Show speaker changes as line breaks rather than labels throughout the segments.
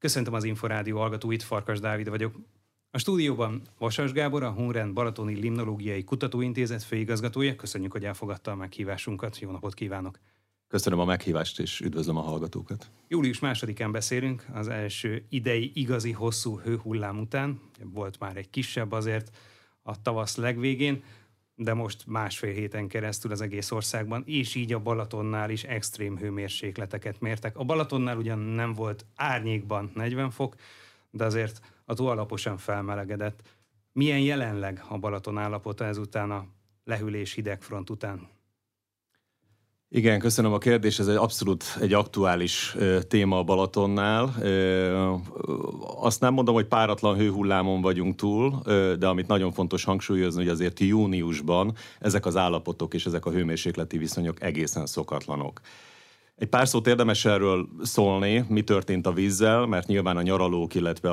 Köszöntöm az Inforádió hallgatóit, Farkas Dávid vagyok. A stúdióban Vasas Gábor, a Hunrend Balatoni Limnológiai Kutatóintézet főigazgatója. Köszönjük, hogy elfogadta a meghívásunkat. Jó napot kívánok!
Köszönöm a meghívást, és üdvözlöm a hallgatókat.
Július 2-án beszélünk, az első idei igazi hosszú hőhullám után. Volt már egy kisebb azért a tavasz legvégén, de most másfél héten keresztül az egész országban, és így a Balatonnál is extrém hőmérsékleteket mértek. A Balatonnál ugyan nem volt árnyékban 40 fok, de azért a tó alaposan felmelegedett. Milyen jelenleg a Balaton állapota ezután a lehűlés hidegfront után?
Igen, köszönöm a kérdést, ez abszolút egy aktuális téma a Balatonnál. Azt nem mondom, hogy páratlan hőhullámon vagyunk túl, de amit nagyon fontos hangsúlyozni, hogy azért júniusban ezek az állapotok és ezek a hőmérsékleti viszonyok egészen szokatlanok. Egy pár szót érdemes erről szólni, mi történt a vízzel, mert nyilván a nyaralók, illetve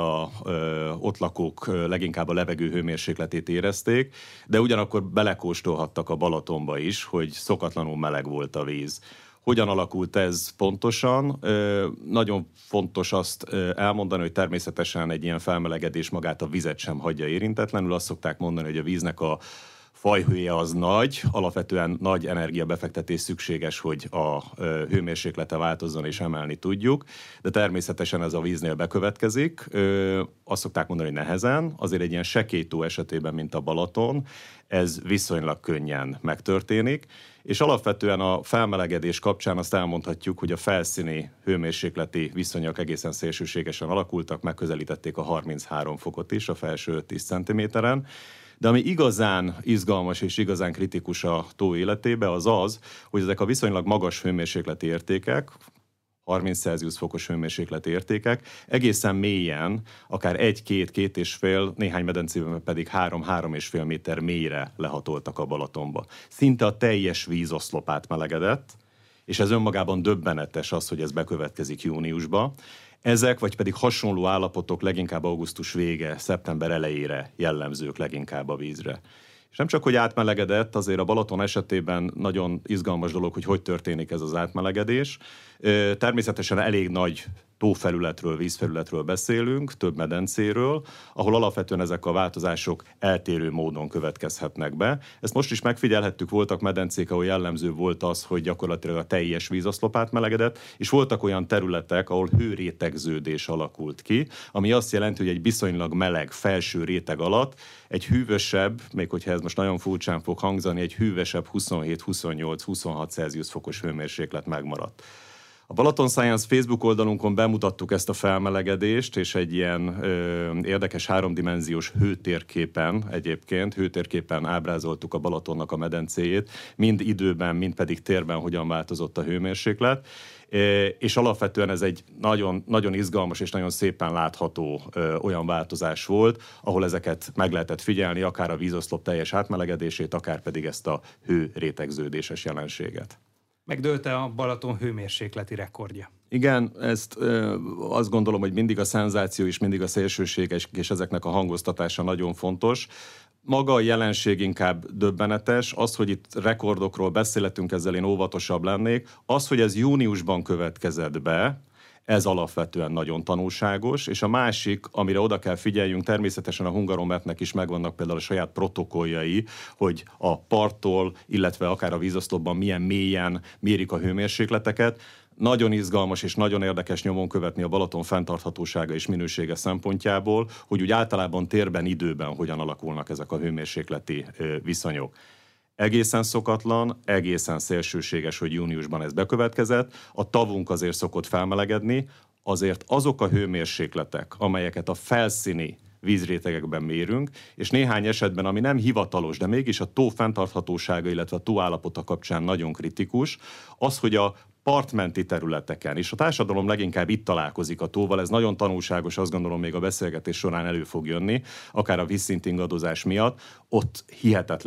ott lakók leginkább a levegő hőmérsékletét érezték, de ugyanakkor belekóstolhattak a Balatonba is, hogy szokatlanul meleg volt a víz. Hogyan alakult ez pontosan? Nagyon fontos azt elmondani, hogy természetesen egy ilyen felmelegedés magát a vizet sem hagyja érintetlenül. Azt szokták mondani, hogy a víznek a fajhője az nagy, alapvetően nagy energiabefektetés szükséges, hogy a hőmérséklete változzon és emelni tudjuk, de természetesen ez a víznél bekövetkezik. Azt szokták mondani, hogy nehezen, azért egy ilyen sekély tó esetében, mint a Balaton, ez viszonylag könnyen megtörténik, és alapvetően a felmelegedés kapcsán azt elmondhatjuk, hogy a felszíni hőmérsékleti viszonyok egészen szélsőségesen alakultak, megközelítették a 33 fokot is a felső 10 cm-en, de ami igazán izgalmas és igazán kritikus a tó életébe, az az, hogy ezek a viszonylag magas hőmérsékleti értékek, 30 Celsius fokos hőmérsékleti értékek, egészen mélyen, akár 1-2-2,5, néhány medencében pedig 3-3,5 méter mélyre lehatoltak a Balatonba. Szinte a teljes vízoszlop melegedett, és ez önmagában döbbenetes az, hogy ez bekövetkezik júniusba. Ezek, vagy pedig hasonló állapotok leginkább augusztus vége, szeptember elejére jellemzők leginkább a vízre. És nem csak, hogy átmelegedett, azért a Balaton esetében nagyon izgalmas dolog, hogy történik ez az átmelegedés. Természetesen elég nagy tófelületről, vízfelületről beszélünk, több medencéről, ahol alapvetően ezek a változások eltérő módon következhetnek be. Ezt most is megfigyelhettük, voltak medencék, ahol jellemző volt az, hogy gyakorlatilag a teljes vízoszlop átmelegedett, és voltak olyan területek, ahol hőrétegződés alakult ki, ami azt jelenti, hogy egy viszonylag meleg felső réteg alatt egy hűvösebb, még hogyha ez most nagyon furcsán fog hangzani, egy hűvösebb 27-28-26 Celsius fokos hőmérséklet megmaradt. A Balaton Science Facebook oldalunkon bemutattuk ezt a felmelegedést, és egy ilyen érdekes háromdimenziós hőtérképen ábrázoltuk a Balatonnak a medencéjét, mind időben, mind pedig térben hogyan változott a hőmérséklet, és alapvetően ez egy nagyon, nagyon izgalmas és nagyon szépen látható olyan változás volt, ahol ezeket meg lehetett figyelni, akár a vízoszlop teljes átmelegedését, akár pedig ezt a hőrétegződéses jelenséget.
Megdőlte a Balaton hőmérsékleti rekordja.
Igen, ezt azt gondolom, hogy mindig a szenzáció és mindig a szélsőséges, és ezeknek a hangoztatása nagyon fontos. Maga a jelenség inkább döbbenetes, az, hogy itt rekordokról beszélhetünk, ezzel én óvatosabb lennék. Az, hogy ez júniusban következett be, ez alapvetően nagyon tanulságos, és a másik, amire oda kell figyeljünk, természetesen a Hungarometnek is megvannak például a saját protokolljai, hogy a parttól, illetve akár a vízoszlopban milyen mélyen mérik a hőmérsékleteket. Nagyon izgalmas és nagyon érdekes nyomon követni a Balaton fenntarthatósága és minősége szempontjából, hogy úgy általában térben, időben hogyan alakulnak ezek a hőmérsékleti viszonyok. Egészen szokatlan, egészen szélsőséges, hogy júniusban ez bekövetkezett. A tavunk azért szokott felmelegedni, azért azok a hőmérsékletek, amelyeket a felszíni vízrétegekben mérünk, és néhány esetben, ami nem hivatalos, de mégis a tó fenntarthatósága, illetve a tó állapota kapcsán nagyon kritikus, az, hogy a partmenti területeken, és a társadalom leginkább itt találkozik a tóval, ez nagyon tanulságos, azt gondolom még a beszélgetés során elő fog jönni, akár a vízszint ingadozás miatt, ott hihetetlen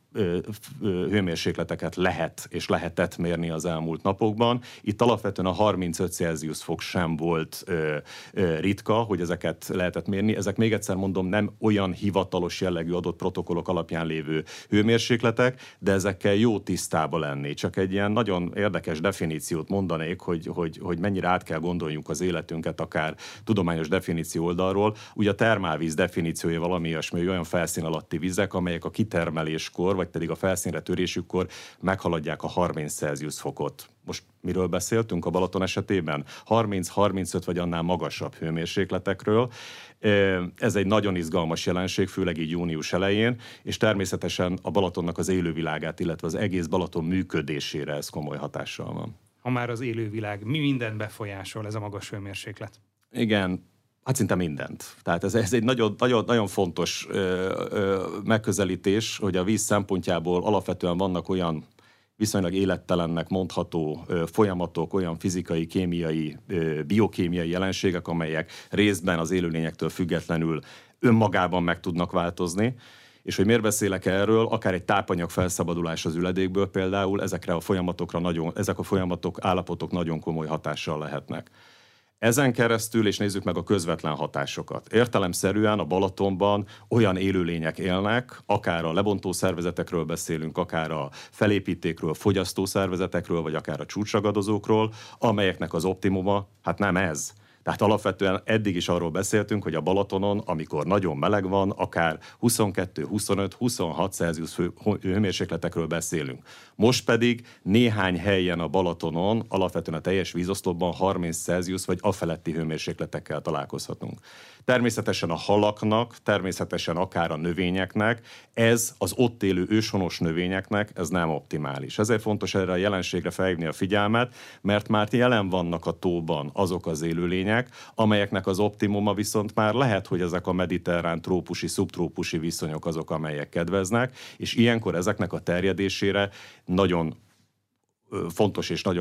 hőmérsékleteket lehet és lehetett mérni az elmúlt napokban. Itt alapvetően a 35 Celsius fok sem volt ritka, hogy ezeket lehetett mérni. Ezek még egyszer mondom, nem olyan hivatalos jellegű adott protokollok alapján lévő hőmérsékletek, de ezekkel jó tisztába lenni. Csak egy ilyen nagyon érdekes definíciót mondanék, hogy mennyire át kell gondoljunk az életünket, akár tudományos definíció oldalról. Ugye a termálvíz definíciója valami olyasmi, hogy olyan felszín alatti vizek, amelyek a kitermeléskor, vagy pedig a felszínre törésükkor meghaladják a 30 Celsius fokot. Most miről beszéltünk a Balaton esetében? 30-35 vagy annál magasabb hőmérsékletekről. Ez egy nagyon izgalmas jelenség, főleg így június elején, és természetesen a Balatonnak az élővilágát, illetve az egész Balaton működésére ez komoly hatással van.
Ha már az élővilág, mi mindent befolyásol ez a magas hőmérséklet?
Igen, hát szinte mindent. Tehát ez egy nagyon fontos megközelítés, hogy a víz szempontjából alapvetően vannak olyan viszonylag élettelennek mondható folyamatok, olyan fizikai, kémiai, biokémiai jelenségek, amelyek részben az élőlényektől függetlenül önmagában meg tudnak változni. És hogy miért beszélek erről, akár egy tápanyag felszabadulás az üledékből például, ezek a folyamatok, állapotok nagyon komoly hatással lehetnek. Ezen keresztül, és nézzük meg a közvetlen hatásokat. Értelemszerűen a Balatonban olyan élőlények élnek, akár a lebontó szervezetekről beszélünk, akár a felépítékről, fogyasztó szervezetekről, vagy akár a csúcsragadozókról, amelyeknek az optimuma, hát nem ez. Tehát alapvetően eddig is arról beszéltünk, hogy a Balatonon, amikor nagyon meleg van, akár 22, 25, 26 Celsius hőmérsékletekről beszélünk. Most pedig néhány helyen a Balatonon, alapvetően a teljes vízoszlopban 30 Celsius vagy afeletti hőmérsékletekkel találkozhatunk. Természetesen a halaknak, természetesen akár a növényeknek, ez az ott élő őshonos növényeknek, ez nem optimális. Ezért fontos erre a jelenségre felhívni a figyelmet, mert már jelen vannak a tóban azok az élőlények, amelyeknek az optimuma viszont már lehet, hogy ezek a mediterrán trópusi, szubtrópusi viszonyok azok, amelyek kedveznek, és ilyenkor ezeknek a terjedésére nagyon fontos és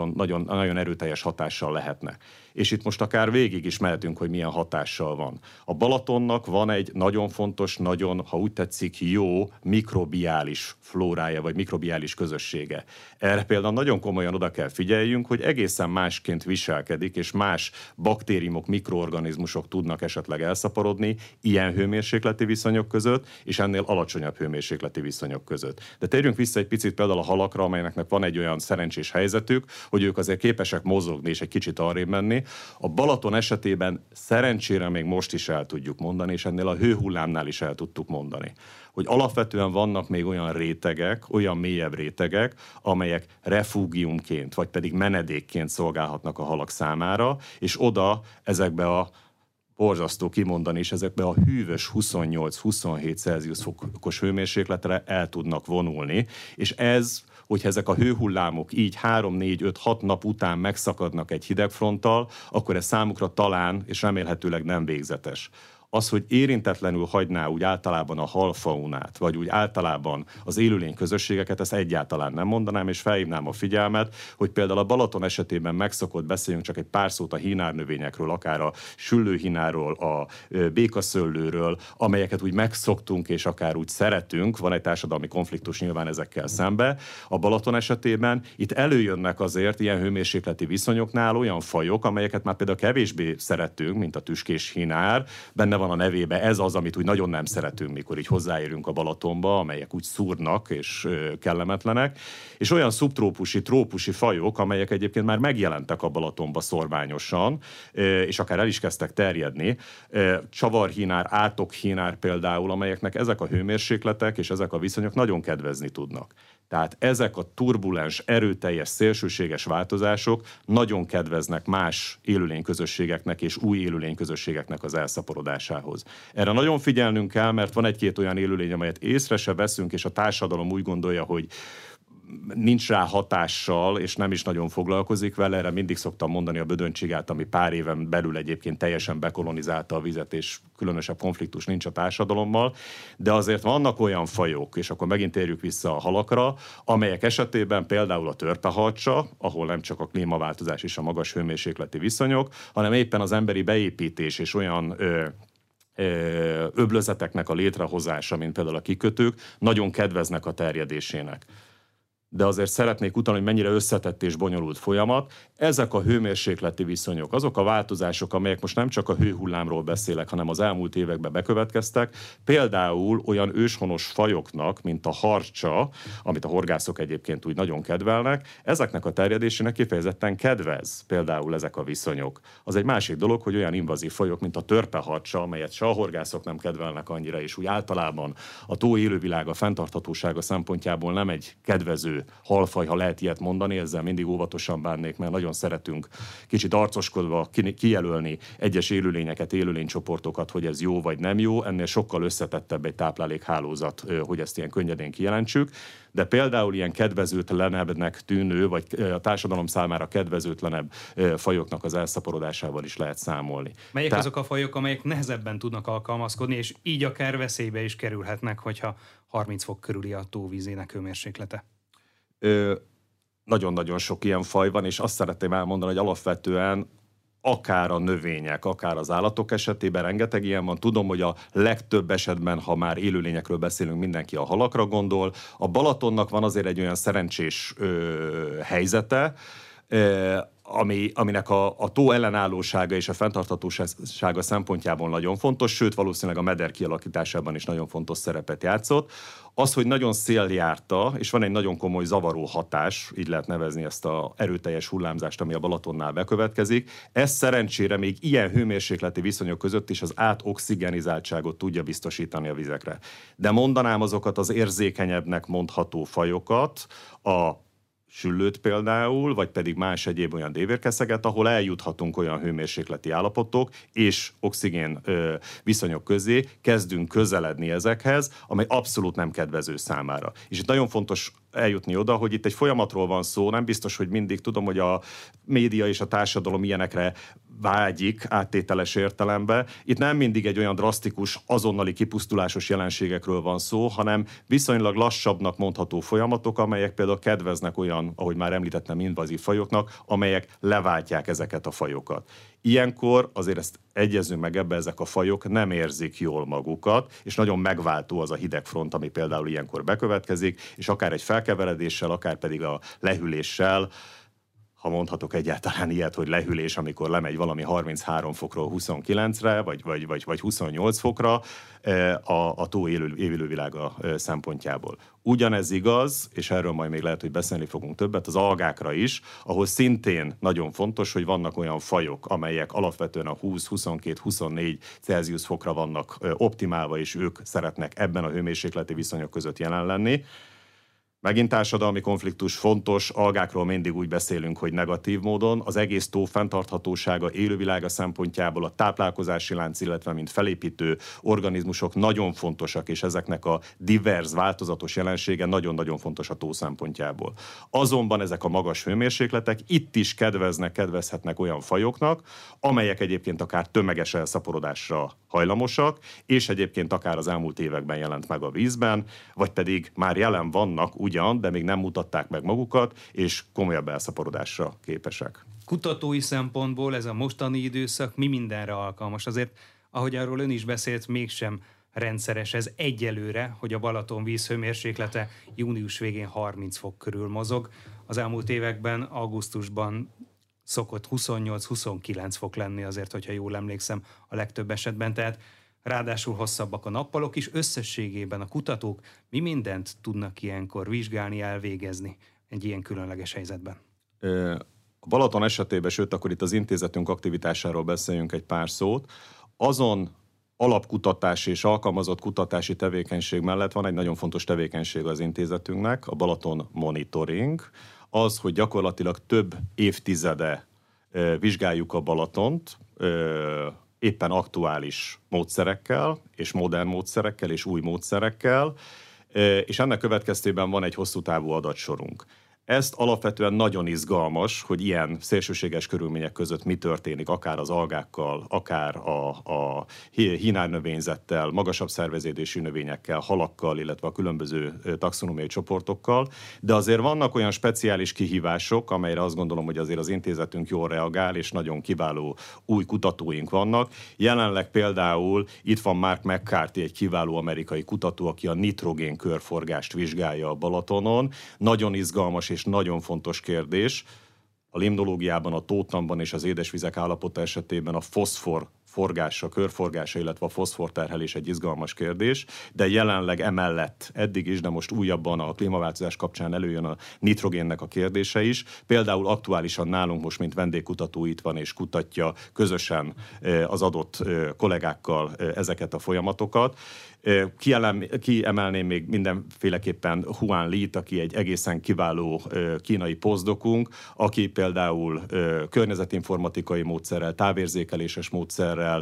nagyon erőteljes hatással lehetne. És itt most akár végig is mehetünk, hogy milyen hatással van. A Balatonnak van egy nagyon fontos, nagyon, ha úgy tetszik, jó mikrobiális flórája, vagy mikrobiális közössége. Erre például nagyon komolyan oda kell figyeljünk, hogy egészen másként viselkedik, és más baktériumok, mikroorganizmusok tudnak esetleg elszaporodni ilyen hőmérsékleti viszonyok között, és ennél alacsonyabb hőmérsékleti viszonyok között. De térjünk vissza egy picit például a halakra, amelynek van egy olyan szerencsés helyzetük, hogy ők azért képesek mozogni és egy kicsit arrébb menni. A Balaton esetében szerencsére még most is el tudjuk mondani, és ennél a hőhullámnál is el tudtuk mondani, hogy alapvetően vannak még olyan rétegek, olyan mélyebb rétegek, amelyek refúgiumként, vagy pedig menedékként szolgálhatnak a halak számára, és oda ezekbe a borzasztó kimondani, és ezekbe a hűvös 28-27 Celsius fokos hőmérsékletre el tudnak vonulni, és ez, hogyha ezek a hőhullámok így 3-4-5-6 nap után megszakadnak egy hidegfronttal, akkor ez számukra talán és remélhetőleg nem végzetes. Az, hogy érintetlenül hagyná úgy általában a halfaunát, vagy úgy általában az élőlény közösségeket, ezt egyáltalán nem mondanám, és felhívnám a figyelmet, hogy például a Balaton esetében megszokott, beszéljünk csak egy pár szót a hínárnövényekről, akár a süllőhínáról, a békaszöllőről, amelyeket úgy megszoktunk, és akár úgy szeretünk, van egy társadalmi konfliktus nyilván ezekkel szembe. A Balaton esetében itt előjönnek azért ilyen hőmérsékleti viszonyoknál olyan fajok, amelyeket már például kevésbé szeretünk, mint a tüskés hínár, benne van a nevébe, ez az, amit úgy nagyon nem szeretünk, mikor így hozzáérünk a Balatonba, amelyek úgy szúrnak és kellemetlenek, és olyan szubtrópusi, trópusi fajok, amelyek egyébként már megjelentek a Balatonba szorványosan, és akár el is kezdtek terjedni, csavarhínár, átokhínár például, amelyeknek ezek a hőmérsékletek és ezek a viszonyok nagyon kedvezni tudnak. Tehát ezek a turbulens, erőteljes, szélsőséges változások nagyon kedveznek más élőlényközösségeknek és új élőlényközösségeknek az elszaporodásához. Erre nagyon figyelnünk kell, mert van egy-két olyan élőlény, amelyet észre se veszünk, és a társadalom úgy gondolja, hogy nincs rá hatással, és nem is nagyon foglalkozik vele. Erre mindig szoktam mondani a Bödöncsigát, ami pár éven belül egyébként teljesen bekolonizálta a vizet, és különösebb konfliktus nincs a társadalommal. De azért vannak olyan fajok, és akkor megint térjük vissza a halakra, amelyek esetében például a törpeharcsa, ahol nem csak a klímaváltozás és a magas hőmérsékleti viszonyok, hanem éppen az emberi beépítés és olyan öblözeteknek a létrehozása, mint például a kikötők, nagyon kedveznek a terjedésének. De azért szeretnék utalni, hogy mennyire összetett és bonyolult folyamat. Ezek a hőmérsékleti viszonyok, azok a változások, amelyek most nem csak a hőhullámról beszélek, hanem az elmúlt években bekövetkeztek, például olyan őshonos fajoknak, mint a harcsa, amit a horgászok egyébként úgy nagyon kedvelnek, ezeknek a terjedésének kifejezetten kedvez például ezek a viszonyok. Az egy másik dolog, hogy olyan invazív fajok, mint a törpeharcsa, amelyet se a horgászok nem kedvelnek annyira, és úgy általában a tó élővilága fenntarthatósága szempontjából nem egy kedvező halfaj, ha lehet ilyet mondani, ezzel mindig óvatosan bánnék, mert nagyon szeretünk kicsit arcoskodva kijelölni egyes élőlényeket, élőlénycsoportokat, hogy ez jó vagy nem jó, ennél sokkal összetettebb egy táplálékhálózat, hogy ezt ilyen könnyedén kijelentsük, de például ilyen kedvezőtlenebbnek tűnő, vagy a társadalom számára kedvezőtlenebb fajoknak az elszaporodásával is lehet számolni.
Melyek azok a fajok, amelyek nehezebben tudnak alkalmazkodni, és így akár veszélybe is kerülhetnek, hogyha 30 fok körüli a tóvízének hőmérséklete?
Nagyon-nagyon sok ilyen faj van, és azt szeretném elmondani, hogy alapvetően akár a növények, akár az állatok esetében rengeteg ilyen van. Tudom, hogy a legtöbb esetben, ha már élőlényekről beszélünk, mindenki a halakra gondol. A Balatonnak van azért egy olyan szerencsés helyzete, aminek a tó ellenállósága és a fenntarthatósága szempontjából nagyon fontos, sőt valószínűleg a meder kialakításában is nagyon fontos szerepet játszott. Az, hogy nagyon széljárta, és van egy nagyon komoly zavaró hatás, így lehet nevezni ezt az erőteljes hullámzást, ami a Balatonnál bekövetkezik, ez szerencsére még ilyen hőmérsékleti viszonyok között is az átoxigenizáltságot tudja biztosítani a vizekre. De mondanám azokat az érzékenyebbnek mondható fajokat, a süllőt például, vagy pedig más egyéb olyan dévérkeszeget, ahol eljuthatunk olyan hőmérsékleti állapotok és oxigén viszonyok közé, kezdünk közeledni ezekhez, amely abszolút nem kedvező számára. És itt nagyon fontos eljutni oda, hogy itt egy folyamatról van szó, nem biztos, hogy mindig tudom, hogy a média és a társadalom ilyenekre vágyik áttételes értelembe. Itt nem mindig egy olyan drasztikus, azonnali kipusztulásos jelenségekről van szó, hanem viszonylag lassabbnak mondható folyamatok, amelyek például kedveznek olyan, ahogy már említettem, invazív fajoknak, amelyek leváltják ezeket a fajokat. Ilyenkor azért ezt egyezzünk meg ebbe, ezek a fajok nem érzik jól magukat, és nagyon megváltó az a hidegfront, ami például ilyenkor bekövetkezik, és akár egy felkeveredéssel, akár pedig a lehűléssel, ha mondhatok egyáltalán ilyet, hogy lehűlés, amikor lemegy valami 33 fokról 29-re, vagy 28 fokra a tó élővilága szempontjából. Ugyanez igaz, és erről majd még lehet, hogy beszélni fogunk többet, az algákra is, ahol szintén nagyon fontos, hogy vannak olyan fajok, amelyek alapvetően a 20, 22, 24 Celsius fokra vannak optimálva, és ők szeretnek ebben a hőmérsékleti viszonyok között jelen lenni. Megint társadalmi konfliktus fontos, algákról mindig úgy beszélünk, hogy negatív módon. Az egész tó fenntarthatósága, élővilága szempontjából a táplálkozási lánc, illetve mint felépítő organizmusok nagyon fontosak, és ezeknek a divers, változatos jelensége nagyon-nagyon fontos a tó szempontjából. Azonban ezek a magas hőmérsékletek itt is kedvezhetnek olyan fajoknak, amelyek egyébként akár tömeges elszaporodásra hajlamosak, és egyébként akár az elmúlt években jelent meg a vízben, vagy pedig már jelen vannak ugyan, de még nem mutatták meg magukat, és komolyabb elszaporodásra képesek.
Kutatói szempontból ez a mostani időszak mi mindenre alkalmas? Azért, ahogy arról ön is beszélt, mégsem rendszeres ez egyelőre, hogy a Balaton vízhőmérséklete június végén 30 fok körül mozog. Az elmúlt években, augusztusban szokott 28-29 fok lenni azért, hogyha jól emlékszem a legtöbb esetben, tehát ráadásul hosszabbak a nappalok is, összességében a kutatók mi mindent tudnak ilyenkor vizsgálni, elvégezni egy ilyen különleges helyzetben?
A Balaton esetében, sőt, akkor itt az intézetünk aktivitásáról beszéljünk egy pár szót. Azon alapkutatási és alkalmazott kutatási tevékenység mellett van egy nagyon fontos tevékenység az intézetünknek, a Balaton Monitoring. Az, hogy gyakorlatilag több évtizede vizsgáljuk a Balatont, éppen aktuális módszerekkel, és modern módszerekkel, és új módszerekkel, és ennek következtében van egy hosszú távú adatsorunk. Ezt alapvetően nagyon izgalmas, hogy ilyen szélsőséges körülmények között mi történik, akár az algákkal, akár a hínárnövényzettel, magasabb szerveződésű növényekkel, halakkal, illetve a különböző taxonómiai csoportokkal, de azért vannak olyan speciális kihívások, amelyre azt gondolom, hogy azért az intézetünk jól reagál, és nagyon kiváló új kutatóink vannak. Jelenleg például itt van Mark McCarthy, egy kiváló amerikai kutató, aki a nitrogén körforgást vizsgálja a Balatonon. Nagyon izgalmas és nagyon fontos kérdés. A limnológiában, a tótamban és az édesvizek állapota esetében a foszfor forgása, körforgása, illetve a foszforterhelés egy izgalmas kérdés, de jelenleg emellett eddig is, de most újabban a klímaváltozás kapcsán előjön a nitrogénnek a kérdése is. Például aktuálisan nálunk most, mint vendégkutató itt van és kutatja közösen az adott kollégákkal ezeket a folyamatokat. Kiemelném még mindenféleképpen Huan Lee-t, aki egy egészen kiváló kínai posztdokunk, aki például környezetinformatikai módszerrel, távérzékeléses módszerrel,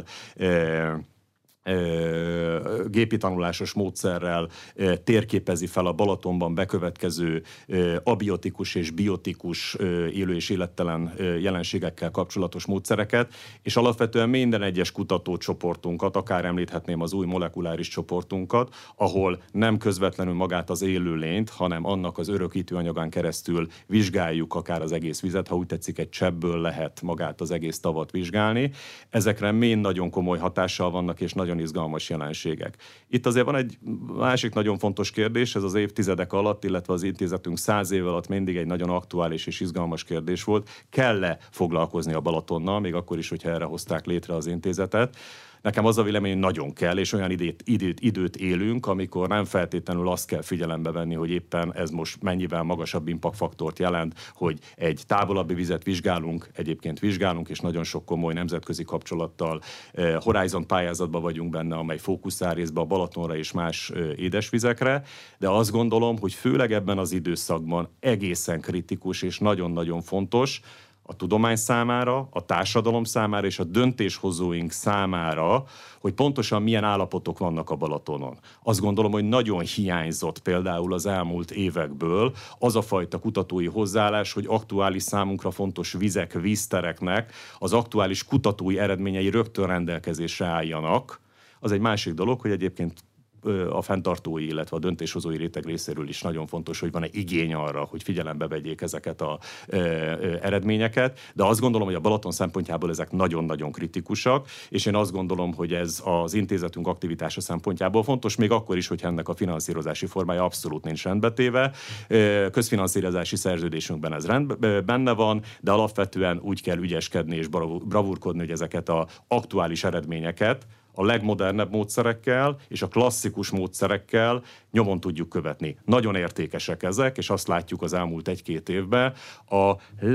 gépi tanulásos módszerrel térképezi fel a Balatonban bekövetkező abiotikus és biotikus élő és élettelen jelenségekkel kapcsolatos módszereket, és alapvetően minden egyes kutatócsoportunkat, akár említhetném az új molekuláris csoportunkat, ahol nem közvetlenül magát az élőlényt, hanem annak az örökítő anyagán keresztül vizsgáljuk akár az egész vizet, ha úgy tetszik, egy cseppből lehet magát az egész tavat vizsgálni. Ezekre mind nagyon komoly hatással vannak, és nagyon izgalmas jelenségek. Itt azért van egy másik nagyon fontos kérdés, ez az évtizedek alatt, illetve az intézetünk 100 év alatt mindig egy nagyon aktuális és izgalmas kérdés volt. Kell-e foglalkozni a Balatonnal, még akkor is, hogyha erre hozták létre az intézetet? Nekem az a vélemény, hogy nagyon kell, és olyan időt élünk, amikor nem feltétlenül azt kell figyelembe venni, hogy éppen ez most mennyivel magasabb impact-faktort jelent, hogy egy távolabbi vizet egyébként vizsgálunk, és nagyon sok komoly nemzetközi kapcsolattal Horizon pályázatban vagyunk benne, amely fókuszál részben a Balatonra és más édesvizekre, de azt gondolom, hogy főleg ebben az időszakban egészen kritikus és nagyon-nagyon fontos, a tudomány számára, a társadalom számára és a döntéshozóink számára, hogy pontosan milyen állapotok vannak a Balatonon. Azt gondolom, hogy nagyon hiányzott például az elmúlt évekből az a fajta kutatói hozzáállás, hogy aktuális számunkra fontos vizek, víztereknek az aktuális kutatói eredményei rögtön rendelkezésre álljanak. Az egy másik dolog, hogy egyébként a fenntartói, illetve a döntéshozói réteg részéről is nagyon fontos, hogy van-e igény arra, hogy figyelembe vegyék ezeket az eredményeket, de azt gondolom, hogy a Balaton szempontjából ezek nagyon-nagyon kritikusak, és én azt gondolom, hogy ez az intézetünk aktivitása szempontjából fontos, még akkor is, hogy ennek a finanszírozási formája abszolút nincs rendbetéve. Közfinanszírozási szerződésünkben ez benne van, de alapvetően úgy kell ügyeskedni és bravúrkodni, hogy ezeket az aktuális eredményeket a legmodernebb módszerekkel és a klasszikus módszerekkel nyomon tudjuk követni. Nagyon értékesek ezek, és azt látjuk az elmúlt 1-2 évben, a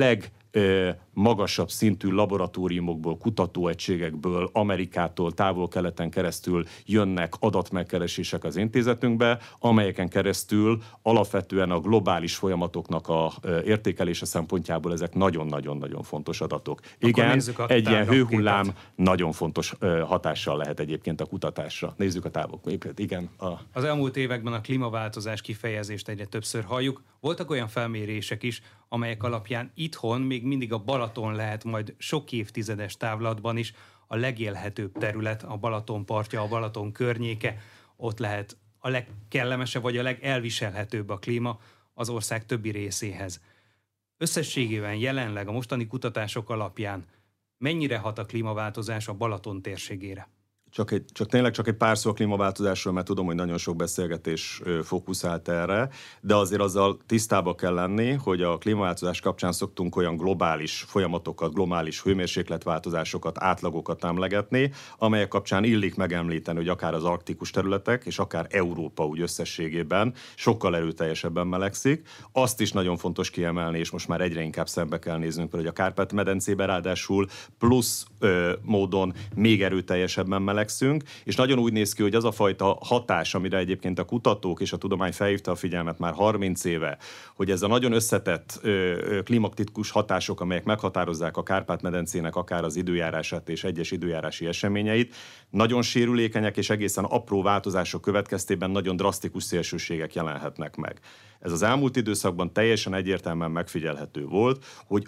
legmagasabb szintű laboratóriumokból, kutatóegységekből, Amerikától, távol-keleten keresztül jönnek adatmegkeresések az intézetünkbe, amelyeken keresztül alapvetően a globális folyamatoknak a értékelése szempontjából ezek nagyon-nagyon-nagyon fontos adatok. Igen, egy ilyen hőhullám nagyon fontos hatással lehet egyébként a kutatásra. Nézzük a távoképet. Igen.
Az elmúlt években a klímaváltozás kifejezést egyre többször halljuk. Voltak olyan felmérések is, amelyek alapján itthon még mindig a Balaton lehet majd sok évtizedes távlatban is a legélhetőbb terület, a Balaton partja, a Balaton környéke. Ott lehet a legkellemesebb vagy a legelviselhetőbb a klíma az ország többi részéhez. Összességében jelenleg a mostani kutatások alapján mennyire hat a klímaváltozás a Balaton térségére?
Tényleg csak egy pár szó a klímaváltozásról, mert tudom, hogy nagyon sok beszélgetés fókuszált erre, de azért azzal tisztába kell lenni, hogy a klímaváltozás kapcsán szoktunk olyan globális folyamatokat, globális hőmérsékletváltozásokat, átlagokat emlegetni, amelyek kapcsán illik megemlíteni, hogy akár az arktikus területek, és akár Európa úgy összességében sokkal erőteljesebben melegszik. Azt is nagyon fontos kiemelni, és most már egyre inkább szembe kell néznünk, hogy a Kárpát-medencében ráadásul plusz módon még erőteljesebben melegszik, és nagyon úgy néz ki, hogy az a fajta hatás, amire egyébként a kutatók és a tudomány felhívta a figyelmet már 30 éve, hogy ez a nagyon összetett klimaktikus hatások, amelyek meghatározzák a Kárpát-medencének akár az időjárását és egyes időjárási eseményeit, nagyon sérülékenyek és egészen apró változások következtében nagyon drasztikus szélsőségek jelenhetnek meg. Ez az elmúlt időszakban teljesen egyértelműen megfigyelhető volt, hogy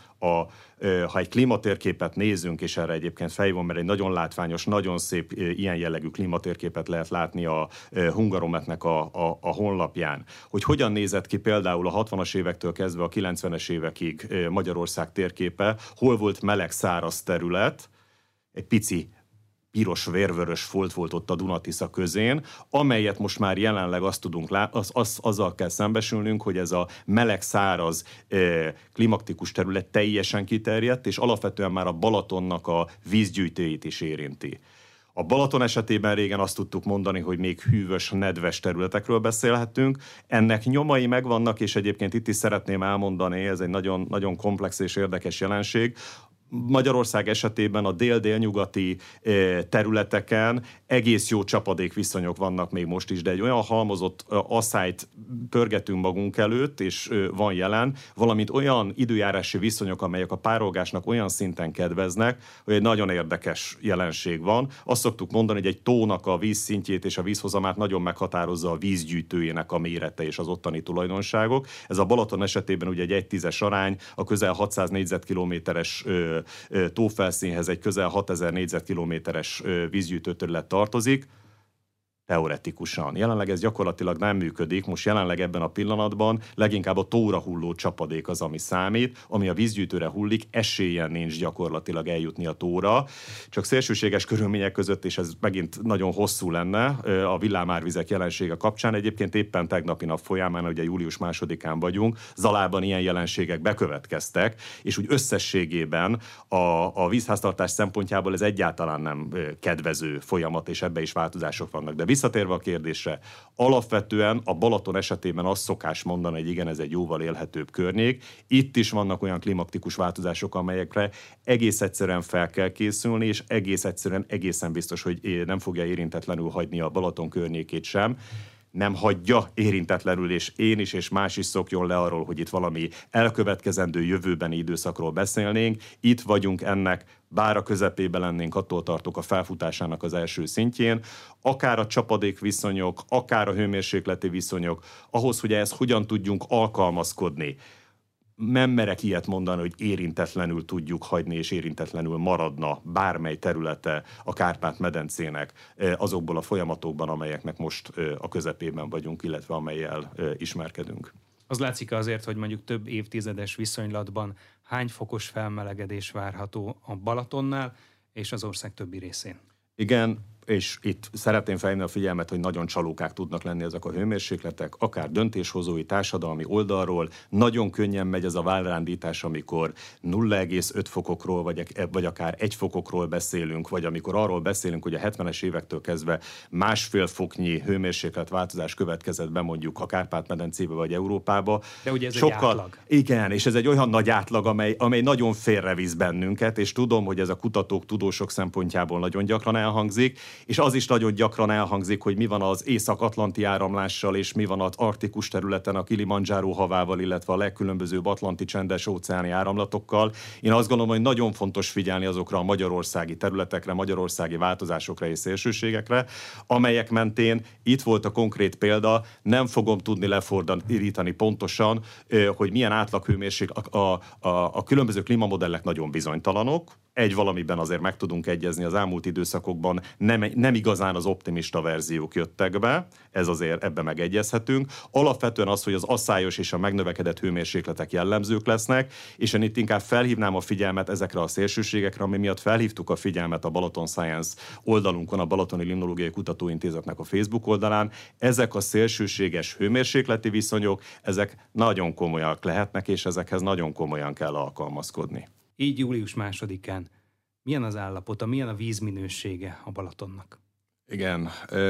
ha egy klímatérképet nézünk, és erre egyébként felhívom, mert egy nagyon látványos, nagyon szép ilyen jellegű klímatérképet lehet látni a Hungarometnek a honlapján, hogy hogyan nézett ki például a 60-as évektől kezdve a 90-es évekig Magyarország térképe, hol volt meleg, száraz terület, egy pici piros, vérvörös folt volt ott a Duna-Tisza közén, amelyet most már jelenleg azt tudunk azzal kell szembesülnünk, hogy ez a meleg, száraz, klimaktikus terület teljesen kiterjedt, és alapvetően már a Balatonnak a vízgyűjtőit is érinti. A Balaton esetében régen azt tudtuk mondani, hogy még hűvös, nedves területekről beszélhetünk. Ennek nyomai megvannak, és egyébként itt is szeretném elmondani, ez egy nagyon, nagyon komplex és érdekes jelenség. Magyarország esetében a dél-délnyugati területeken egész jó csapadékviszonyok vannak még most is, de egy olyan halmozott asszályt pörgetünk magunk előtt, és van jelen, valamint olyan időjárási viszonyok, amelyek a párolgásnak olyan szinten kedveznek, hogy egy nagyon érdekes jelenség van. Azt szoktuk mondani, hogy egy tónak a vízszintjét és a vízhozamát nagyon meghatározza a vízgyűjtőjének a mérete és az ottani tulajdonságok. Ez a Balaton esetében ugye egy 1:10-es arány, a közel 600 négyzetkilométeres tófelszínhez egy közel 6000 négyzetkilométeres vízgyűjtőterület tartozik, teoretikusan. Jelenleg ez gyakorlatilag nem működik, most jelenleg ebben a pillanatban leginkább a tóra hulló csapadék az, ami számít, ami a vízgyűjtőre hullik, esélyen nincs gyakorlatilag eljutni a tóra. Csak szélsőséges körülmények között, és ez megint nagyon hosszú lenne a villámárvizek jelensége kapcsán. Egyébként éppen tegnapi nap folyamán, ugye július 2-án vagyunk, Zalában ilyen jelenségek bekövetkeztek, és úgy összességében a vízháztartás szempontjából ez egyáltalán nem kedvező folyamat, és ebbe is változások vannak. De visszatérve a kérdésre, alapvetően a Balaton esetében azt szokás mondani, hogy igen, ez egy jóval élhetőbb környék. Itt is vannak olyan klimaktikus változások, amelyekre egész egyszerűen fel kell készülni, és egészen biztos, hogy nem fogja érintetlenül hagyni a Balaton környékét sem. Nem hagyja érintetlenül, és én is, és más is szokjon le arról, hogy itt valami elkövetkezendő jövőbeni időszakról beszélnénk. Itt vagyunk ennek, bár a közepében lennénk, attól tartok a felfutásának az első szintjén, akár a csapadékviszonyok, akár a hőmérsékleti viszonyok, ahhoz, hogy ehhez hogyan tudjunk alkalmazkodni. Nem merek ilyet mondani, hogy érintetlenül tudjuk hagyni, és érintetlenül maradna bármely területe a Kárpát-medencének azokból a folyamatokban, amelyeknek most a közepében vagyunk, illetve amellyel ismerkedünk.
Az látszik azért, hogy mondjuk több évtizedes viszonylatban hány fokos felmelegedés várható a Balatonnál és az ország többi részén?
Igen, és itt szeretném felhívni a figyelmet, hogy nagyon csalókák tudnak lenni ezek a hőmérsékletek, akár döntéshozói, társadalmi oldalról. Nagyon könnyen megy ez a vállrándítás, amikor 0,5 fokokról, vagy akár 1 fokokról beszélünk, vagy amikor arról beszélünk, hogy a 70-es évektől kezdve 1,5 foknyi hőmérsékletváltozás következett be mondjuk a Kárpát-medencébe vagy Európába.
De ugye ez egy átlag.
Igen, és ez egy olyan nagy átlag, amely nagyon félrevisz bennünket, és tudom, hogy ez a kutatók, tudósok szempontjából nagyon gyakran elhangzik, és az is nagyon gyakran elhangzik, hogy mi van az észak-atlanti áramlással, és mi van az arktikus területen a Kilimanjaro havával, illetve a legkülönbözőbb atlanti csendes óceáni áramlatokkal. Én azt gondolom, hogy nagyon fontos figyelni azokra a magyarországi területekre, magyarországi változásokra és szélsőségekre, amelyek mentén itt volt a konkrét példa, nem fogom tudni lefordítani pontosan, hogy milyen átlaghőmérséklet, a különböző klímamodellek nagyon bizonytalanok, valamiben azért meg tudunk egyezni, az elmúlt időszakokban nem igazán az optimista verziók jöttek be, ez azért ebbe megegyezhetünk. Alapvetően az, hogy az asszályos és a megnövekedett hőmérsékletek jellemzők lesznek, és én itt inkább felhívnám a figyelmet ezekre a szélsőségekre, ami miatt felhívtuk a figyelmet a Balaton Science oldalunkon, a Balatoni Limnológiai Kutatóintézetnek a Facebook oldalán. Ezek a szélsőséges hőmérsékleti viszonyok, ezek nagyon komolyak lehetnek, és ezekhez nagyon komolyan kell alkalmazkodni.
Így július 2-án milyen az állapota, milyen a vízminősége a Balatonnak?
Igen,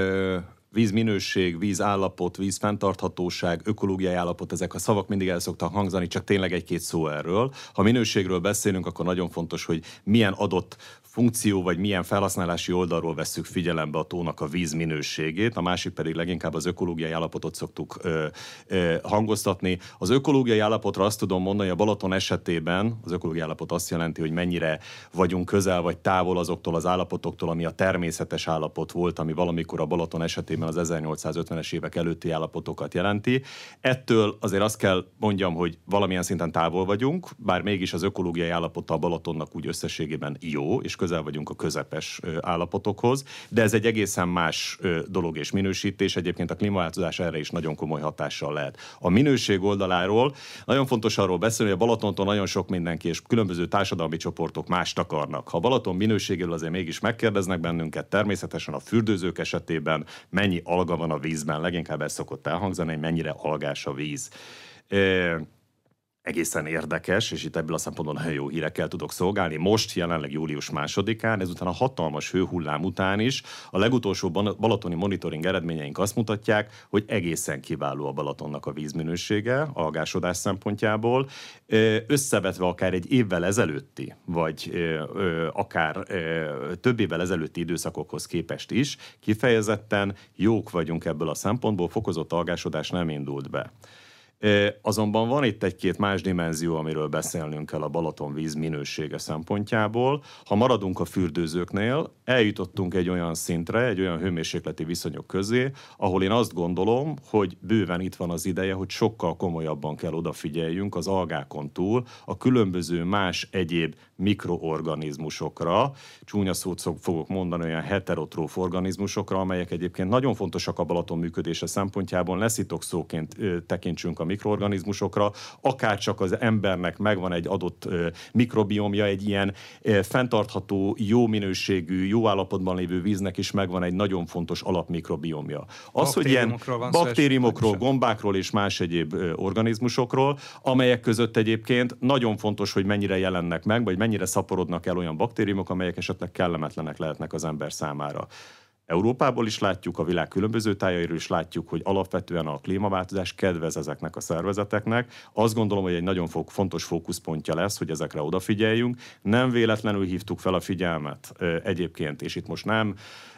vízminőség, vízállapot, vízfenntarthatóság, ökológiai állapot, ezek a szavak mindig el szoktak hangzani, csak tényleg egy-két szó erről. Ha minőségről beszélünk, akkor nagyon fontos, hogy milyen adott funkció vagy milyen felhasználási oldalról vesszük figyelembe a tónak a víz minőségét, a másik pedig leginkább az ökológiai állapotot szoktuk hangoztatni. Az ökológiai állapotra azt tudom mondani, hogy a Balaton esetében az ökológiai állapot azt jelenti, hogy mennyire vagyunk közel vagy távol azoktól az állapotoktól, ami a természetes állapot volt, ami valamikor a Balaton esetében esetében az 1850-es évek előtti állapotokat jelenti. Ettől azért azt kell mondjam, hogy valamilyen szinten távol vagyunk, bár mégis az ökológiai állapota a Balatonnak úgy összességében jó, és közel vagyunk a közepes állapotokhoz, de ez egy egészen más dolog és minősítés. Egyébként a klímaváltozás erre is nagyon komoly hatással lehet. A minőség oldaláról nagyon fontos arról beszélni, hogy a Balatontól nagyon sok mindenki és különböző társadalmi csoportok mást akarnak. Ha a Balaton minőségéről azért mégis megkérdeznek bennünket, természetesen a fürdőzők esetében mennyi alga van a vízben, leginkább ez szokott elhangzani, hogy mennyire algás a víz. Egészen érdekes, és itt ebből a szempontból nagyon jó hírekkel tudok szolgálni. Most jelenleg július 2-án, ezután a hatalmas hőhullám után is a legutolsó balatoni monitoring eredményeink azt mutatják, hogy egészen kiváló a Balatonnak a vízminősége algásodás szempontjából. Összevetve akár egy évvel ezelőtti, vagy akár több évvel ezelőtti időszakokhoz képest is, kifejezetten jók vagyunk ebből a szempontból, fokozott algásodás nem indult be. Azonban van itt egy-két más dimenzió, amiről beszélnünk kell a Balaton víz minősége szempontjából. Ha maradunk a fürdőzőknél, eljutottunk egy olyan szintre, egy olyan hőmérsékleti viszonyok közé, ahol én azt gondolom, hogy bőven itt van az ideje, hogy sokkal komolyabban kell odafigyeljünk az algákon túl a különböző más egyéb mikroorganizmusokra, csúnya szót fogok mondani, olyan heterotróf organizmusokra, amelyek egyébként nagyon fontosak a Balaton működése szempontjából, ne szitokszóként tekintsünk a mikroorganizmusokra, akár csak az embernek megvan egy adott mikrobiomja, egy ilyen fenntartható, jó minőségű, jó állapotban lévő víznek is megvan egy nagyon fontos alapmikrobiomja. Az, hogy ilyen baktériumokról, gombákról és más egyéb organizmusokról, amelyek között egyébként nagyon fontos, hogy mennyire jelennek meg, vagy mennyire szaporodnak el olyan baktériumok, amelyek esetleg kellemetlenek lehetnek az ember számára. Európából is látjuk, a világ különböző tájairól is látjuk, hogy alapvetően a klímaváltozás kedvez ezeknek a szervezeteknek. Azt gondolom, hogy egy nagyon fontos fókuszpontja lesz, hogy ezekre odafigyeljünk. Nem véletlenül hívtuk fel a figyelmet egyébként, és itt most nem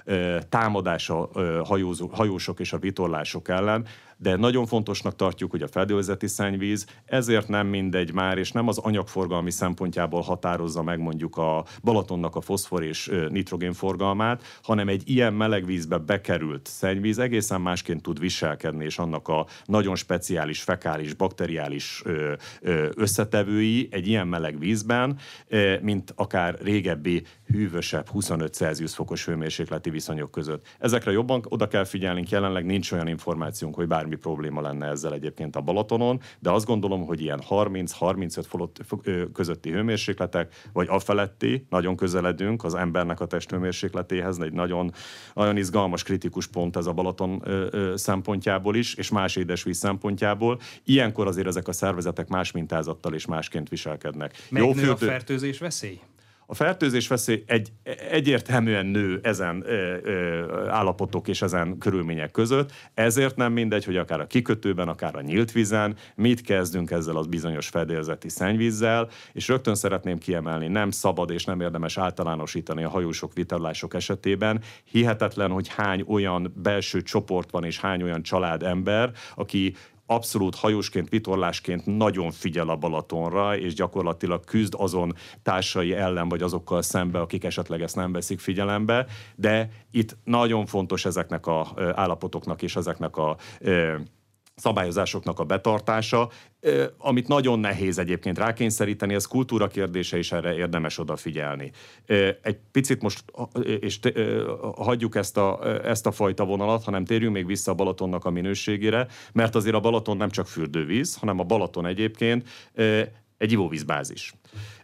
támadás a hajósok és a vitorlások ellen, de nagyon fontosnak tartjuk, hogy a fedélzeti szennyvíz ezért nem mindegy már, és nem az anyagforgalmi szempontjából határozza meg mondjuk a Balatonnak a foszfor és nitrogénforgalmát, hanem egy ilyen meleg vízbe bekerült szennyvíz egészen másként tud viselkedni, és annak a nagyon speciális, fekális, bakteriális összetevői egy ilyen meleg vízben, mint akár régebbi hűvösebb 25 Celsius fokos hőmérsékleti viszonyok között. Ezekre jobban oda kell figyelnünk, jelenleg nincs olyan információnk, hogy bármi probléma lenne ezzel egyébként a Balatonon, de azt gondolom, hogy ilyen 30-35 fok közötti hőmérsékletek, vagy afeletti, nagyon közeledünk az embernek a testhőmérsékletéhez, egy nagyon izgalmas, kritikus pont ez a Balaton szempontjából is, és más édesvíz szempontjából. Ilyenkor azért ezek a szervezetek más mintázattal és másként viselkednek.
Megnő a fertőzés veszély?
A fertőzés veszély egyértelműen nő ezen állapotok és ezen körülmények között, ezért nem mindegy, hogy akár a kikötőben, akár a nyílt vízen mit kezdünk ezzel az bizonyos fedélzeti szennyvízzel, és rögtön szeretném kiemelni, nem szabad és nem érdemes általánosítani a hajósok, vitorlások esetében. Hihetetlen, hogy hány olyan belső csoport van és hány olyan családember, aki abszolút hajósként, vitorlásként nagyon figyel a Balatonra, és gyakorlatilag küzd azon társai ellen, vagy azokkal szembe, akik esetleg ezt nem veszik figyelembe, de itt nagyon fontos ezeknek az állapotoknak és ezeknek a szabályozásoknak a betartása, amit nagyon nehéz egyébként rákényszeríteni, ez kultúra kérdése, és erre érdemes odafigyelni. Egy picit most, és hagyjuk ezt a fajta vonalat, hanem térjünk még vissza a Balatonnak a minőségére, mert azért a Balaton nem csak fürdővíz, hanem a Balaton egyébként egy ivóvízbázis.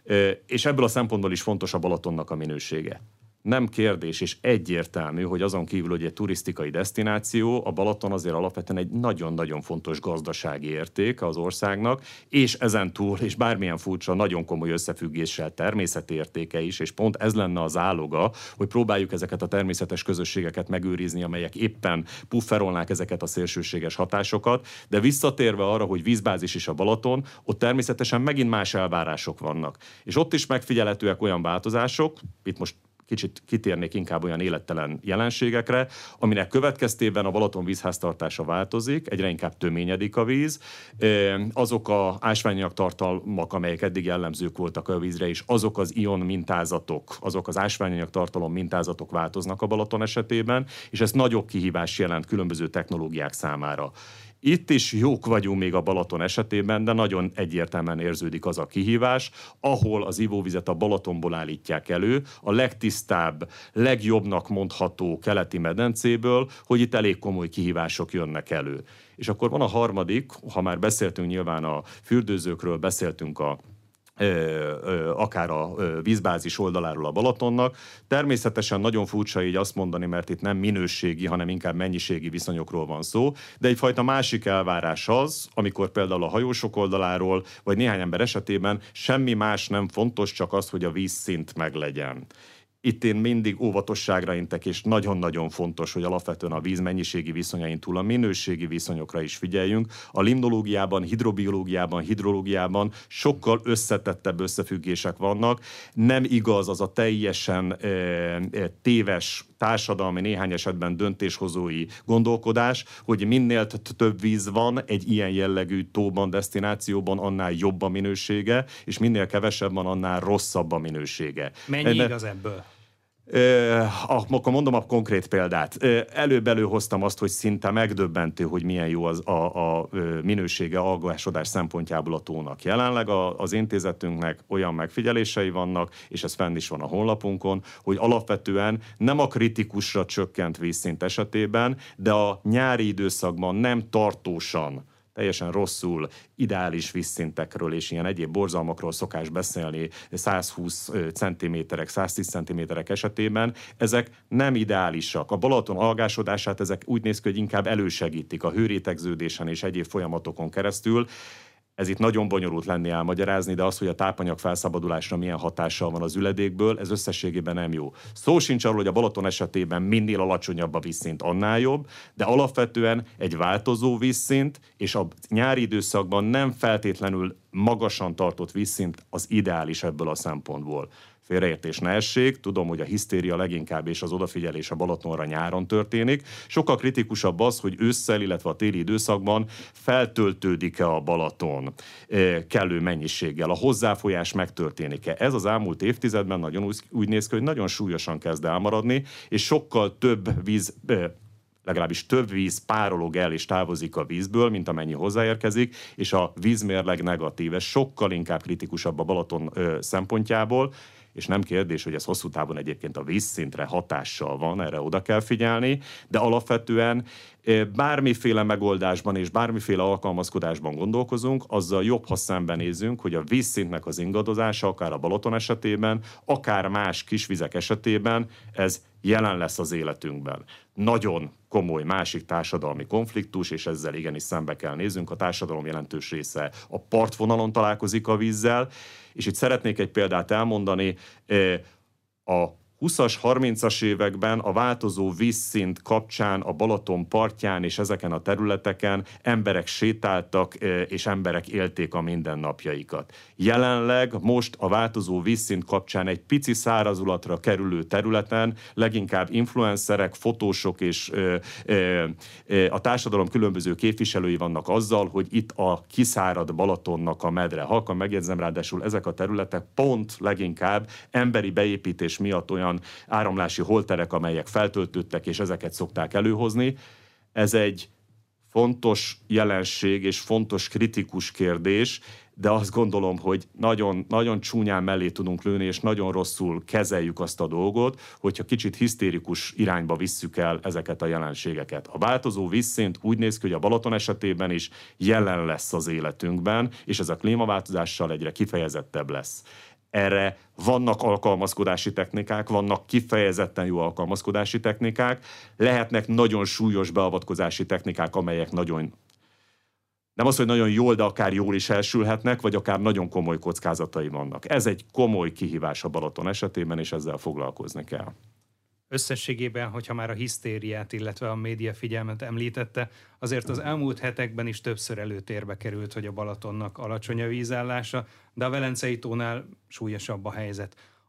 És ebből a szempontból is fontos a Balatonnak a minősége. Nem kérdés, és egyértelmű, hogy azon kívül, hogy egy turisztikai desztináció, a Balaton azért alapvetően egy nagyon-nagyon fontos gazdasági érték az országnak, és ezen túl, és bármilyen furcsa, nagyon komoly összefüggéssel természeti értéke is, és pont ez lenne az áloga, hogy próbáljuk ezeket a természetes közösségeket megőrizni, amelyek éppen pufferolnák ezeket a szélsőséges hatásokat, de visszatérve arra, hogy vízbázis is a Balaton, ott természetesen megint más elvárások vannak. És ott is megfigyelhetőek olyan változások, itt most kicsit kitérnék inkább olyan élettelen jelenségekre, aminek következtében a Balaton vízháztartása változik, egyre inkább töményedik a víz. Azok az ásványanyag tartalmak, amelyek eddig jellemzők voltak a vízre, és azok az ion mintázatok, azok az ásványanyag tartalom mintázatok változnak a Balaton esetében, és ez nagyobb kihívás jelent különböző technológiák számára. Itt is jók vagyunk még a Balaton esetében, de nagyon egyértelműen érződik az a kihívás, ahol az ivóvizet a Balatonból állítják elő, a legtisztább, legjobbnak mondható keleti medencéből, hogy itt elég komoly kihívások jönnek elő. És akkor van a harmadik, ha már beszéltünk nyilván a fürdőzőkről, beszéltünk akár a vízbázis oldaláról a Balatonnak. Természetesen nagyon furcsa így azt mondani, mert itt nem minőségi, hanem inkább mennyiségi viszonyokról van szó, de egyfajta másik elvárás az, amikor például a hajósok oldaláról, vagy néhány ember esetében semmi más nem fontos, csak az, hogy a vízszint meglegyen. Itt én mindig óvatosságra intek, és nagyon-nagyon fontos, hogy alapvetően a víz mennyiségi viszonyain túl a minőségi viszonyokra is figyeljünk. A limnológiában, hidrobiológiában, hidrológiában sokkal összetettebb összefüggések vannak. Nem igaz az a teljesen téves társadalmi, néhány esetben döntéshozói gondolkodás, hogy minél több víz van egy ilyen jellegű tóban, desztinációban, annál jobb a minősége, és minél kevesebb van, annál rosszabb a minősége.
Mennyi igaz ebből?
Akkor mondom a konkrét példát. Előbb hoztam azt, hogy szinte megdöbbentő, hogy milyen jó a minősége algásodás szempontjából a tónak. Jelenleg az intézetünknek olyan megfigyelései vannak, és ez fenn is van a honlapunkon, hogy alapvetően nem a kritikusra csökkent vízszint esetében, de a nyári időszakban nem tartósan, teljesen rosszul, ideális vízszintekről és ilyen egyéb borzalmakról szokás beszélni 120 cm, 110 cm esetében, ezek nem ideálisak. A Balaton algásodását ezek úgy néz ki, hogy inkább elősegítik a hőrétegződésen és egyéb folyamatokon keresztül. Ez itt nagyon bonyolult lenni elmagyarázni, de az, hogy a tápanyag felszabadulásra milyen hatással van az üledékből, ez összességében nem jó. Szó sincs arról, hogy a Balaton esetében minél alacsonyabb a vízszint, annál jobb, de alapvetően egy változó vízszint, és a nyári időszakban nem feltétlenül magasan tartott vízszint az ideális ebből a szempontból. Félreértés ne essék, tudom, hogy a hisztéria leginkább és az odafigyelés a Balatonra nyáron történik. Sokkal kritikusabb az, hogy ősszel, illetve a téli időszakban feltöltődik-e a Balaton kellő mennyiséggel, a hozzáfolyás megtörténik-e. Ez az elmúlt évtizedben nagyon úgy néz ki, hogy nagyon súlyosan kezd elmaradni, és sokkal több víz, legalábbis több víz párolog el és távozik a vízből, mint amennyi hozzáérkezik, és a vízmérleg negatív. Ez sokkal inkább kritikusabb a Balaton szempontjából, és nem kérdés, hogy ez hosszú távon egyébként a vízszintre hatással van, erre oda kell figyelni, de alapvetően bármiféle megoldásban és bármiféle alkalmazkodásban gondolkozunk, azzal jobb, ha szembenézünk, hogy a vízszintnek az ingadozása, akár a Balaton esetében, akár más kisvizek esetében, ez jelen lesz az életünkben. Nagyon komoly másik társadalmi konfliktus, és ezzel igenis szembe kell néznünk. A társadalom jelentős része a partvonalon találkozik a vízzel, és itt szeretnék egy példát elmondani. A 20-as, 30-as években a változó vízszint kapcsán a Balaton partján és ezeken a területeken emberek sétáltak, és emberek élték a mindennapjaikat. Jelenleg most a változó vízszint kapcsán egy pici szárazulatra kerülő területen leginkább influencerek, fotósok és a társadalom különböző képviselői vannak azzal, hogy itt a kiszárad Balatonnak a medre. Halkan megjegyzem, ráadásul ezek a területek pont leginkább emberi beépítés miatt olyan áramlási holterek, amelyek feltöltődtek, és ezeket szokták előhozni. Ez egy fontos jelenség és fontos kritikus kérdés, de azt gondolom, hogy nagyon, nagyon csúnyán mellé tudunk lőni, és nagyon rosszul kezeljük azt a dolgot, hogyha kicsit hisztérikus irányba visszük el ezeket a jelenségeket. A változó vízszint úgy néz ki, hogy a Balaton esetében is jelen lesz az életünkben, és ez a klímaváltozással egyre kifejezettebb lesz. Erre vannak alkalmazkodási technikák, vannak kifejezetten jó alkalmazkodási technikák, lehetnek nagyon súlyos beavatkozási technikák, amelyek nagyon, nem az, hogy nagyon jól, de akár jól is elsülhetnek, vagy akár nagyon komoly kockázatai vannak. Ez egy komoly kihívás a Balaton esetében, és ezzel foglalkozni kell.
Összességében, hogyha már a hisztériát, illetve a média figyelmet említette, azért az elmúlt hetekben is többször előtérbe került, hogy a Balatonnak alacsony a vízállása, de a Velencei tónál súlyosabb a helyzet.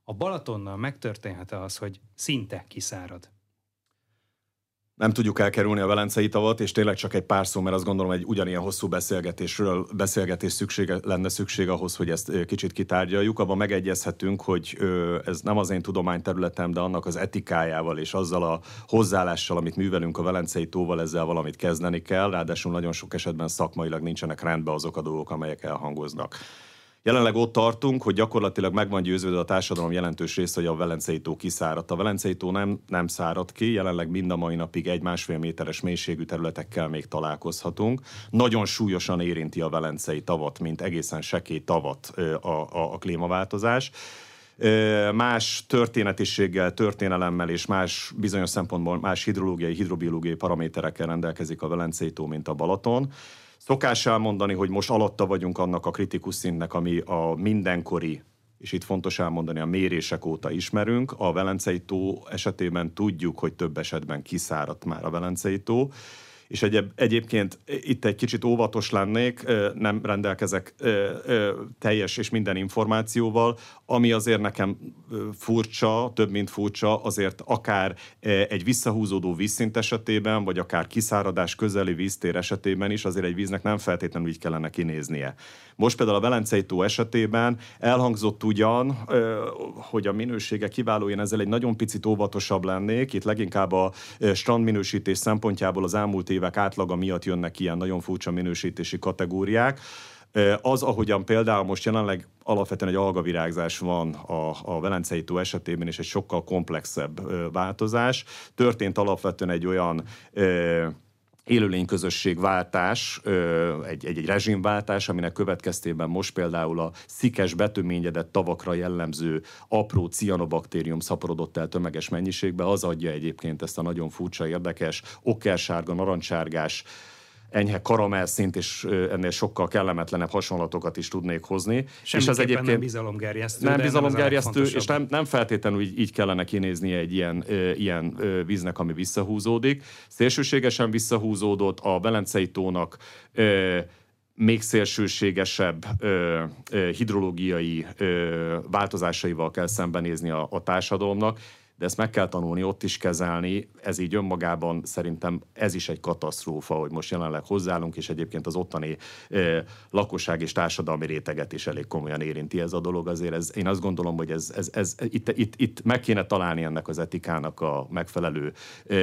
A Balatonnal megtörténhet az, hogy szinte kiszárad?
Nem tudjuk elkerülni a Velencei tavat, és tényleg csak egy pár szó, mert azt gondolom, egy ugyanilyen hosszú beszélgetés lenne szükség ahhoz, hogy ezt kicsit kitárgyaljuk. Abban megegyezhetünk, hogy ez nem az én tudományterületem, de annak az etikájával és azzal a hozzáállással, amit művelünk a Velencei tóval, ezzel valamit kezdeni kell. Ráadásul nagyon sok esetben szakmailag nincsenek rendben azok a dolgok, amelyek elhangoznak. Jelenleg ott tartunk, hogy gyakorlatilag meg van győződve a társadalom jelentős része, hogy a Velencei tó kiszáradt. A Velencei tó nem szárad ki, jelenleg mind a mai napig 1-1,5 méteres mélységű területekkel még találkozhatunk. Nagyon súlyosan érinti a Velencei tavat, mint egészen sekély tavat a klímaváltozás. Más történetiséggel, történelemmel és más bizonyos szempontból más hidrológiai, hidrobiológiai paraméterekkel rendelkezik a Velencei tó, mint a Balaton. Szokás elmondani, hogy most alatta vagyunk annak a kritikus szintnek, ami a mindenkori, és itt fontos elmondani, a mérések óta ismerünk. A Velencei tó esetében tudjuk, hogy több esetben kiszáradt már a Velencei tó, és egyébként itt egy kicsit óvatos lennék, nem rendelkezek teljes és minden információval, ami azért nekem furcsa, több mint furcsa, azért akár egy visszahúzódó vízszint esetében, vagy akár kiszáradás közeli víztér esetében is azért egy víznek nem feltétlenül így kellene kinéznie. Most például a Velencei tó esetében elhangzott ugyan, hogy a minősége kiváló, én ezzel egy nagyon picit óvatosabb lennék, itt leginkább a strandminősítés szempontjából az elmúlt évek átlaga miatt jönnek ilyen nagyon furcsa minősítési kategóriák. Az, ahogyan például most jelenleg alapvetően egy algavirágzás van a Velencei tó esetében, és egy sokkal komplexebb változás. Történt alapvetően egy olyan élőlényközösségváltás, egy rezsimváltás, aminek következtében most például a szikes, betöményedett tavakra jellemző apró cianobaktérium szaporodott el tömeges mennyiségbe, az adja egyébként ezt a nagyon furcsa, érdekes, okkersárga, narancsárgás, enyhe karamellszint, és ennél sokkal kellemetlenebb hasonlatokat is tudnék hozni.
És ez egyébként nem bizalomgerjesztő.
Nem bizalomgerjesztő, és nem feltétlenül így kellene kinéznie egy ilyen víznek, ami visszahúzódik. Szélsőségesen visszahúzódott, a Velencei tónak még szélsőségesebb hidrológiai változásaival kell szembenézni a társadalomnak, de ezt meg kell tanulni, ott is kezelni, ez így önmagában szerintem ez is egy katasztrófa, hogy most jelenleg hozzáállunk, és egyébként az ottani lakosság és társadalmi réteget is elég komolyan érinti ez a dolog. Azért én azt gondolom, hogy itt meg kéne találni ennek az etikának a megfelelő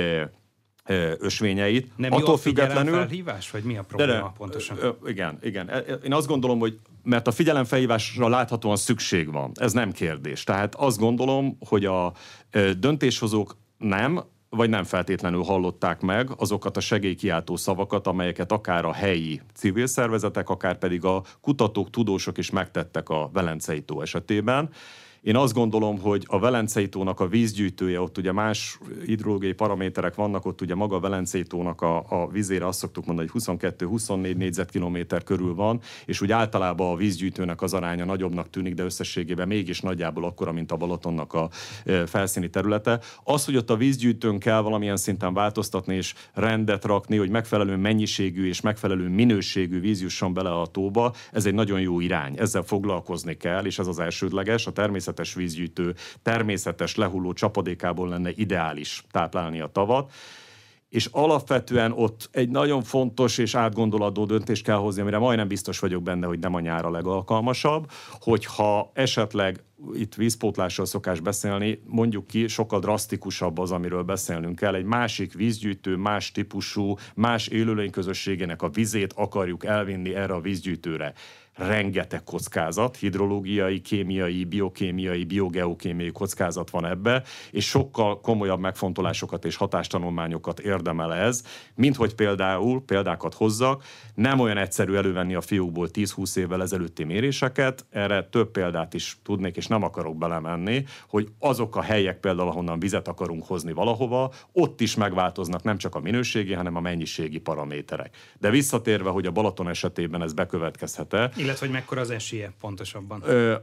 ösvényeit.
Nem attól jó a figyelemfelhívás, vagy mi a probléma pontosan?
Igen. Én azt gondolom, hogy mert a figyelemfelhívásra láthatóan szükség van. Ez nem kérdés. Tehát azt gondolom, hogy a döntéshozók vagy nem feltétlenül hallották meg azokat a segélykiáltó szavakat, amelyeket akár a helyi civil szervezetek, akár pedig a kutatók, tudósok is megtettek a Velencei tó esetében. Én azt gondolom, hogy a Velencei tónak a vízgyűjtője, ott ugye más hidrológiai paraméterek vannak, ott ugye maga a Velencei tónak a vízére azt szoktuk mondani, hogy 22-24 négyzetkilométer körül van, és úgy általában a vízgyűjtőnek az aránya nagyobbnak tűnik, de összességében mégis nagyjából akkora, mint a Balatonnak a felszíni területe. Az, hogy ott a vízgyűjtőn kell valamilyen szinten változtatni és rendet rakni, hogy megfelelő mennyiségű és megfelelő minőségű víz jusson bele a tóba, ez egy nagyon jó irány. Ezzel foglalkozni kell, és ez az elsődleges. A természetes vízgyűjtő természetes lehulló csapadékából lenne ideális táplálni a tavat, és alapvetően ott egy nagyon fontos és átgondolandó döntést kell hozni, amire majdnem biztos vagyok benne, hogy nem a nyár a legalkalmasabb, hogyha esetleg itt vízpótlásról szokás beszélni, mondjuk ki, sokkal drasztikusabb az, amiről beszélnünk kell. Egy másik vízgyűjtő, más típusú, más élőlényközösségének a vizét akarjuk elvinni erre a vízgyűjtőre. Rengeteg kockázat, hidrológiai, kémiai, biokémiai, biogeokémiai kockázat van ebbe, és sokkal komolyabb megfontolásokat és hatástanulmányokat érdemel ez, mint hogy példákat hozzak, nem olyan egyszerű elővenni a fiókból 10-20 évvel ezelőtti méréseket, erre több példát is tudnék, és nem akarok belemenni, hogy azok a helyek például, ahonnan vizet akarunk hozni valahova, ott is megváltoznak nem csak a minőségi, hanem a mennyiségi paraméterek. De visszatérve, hogy a Balaton esetében ez bekövetkezhet-e,
illetve, hogy mekkora az esélye pontosabban?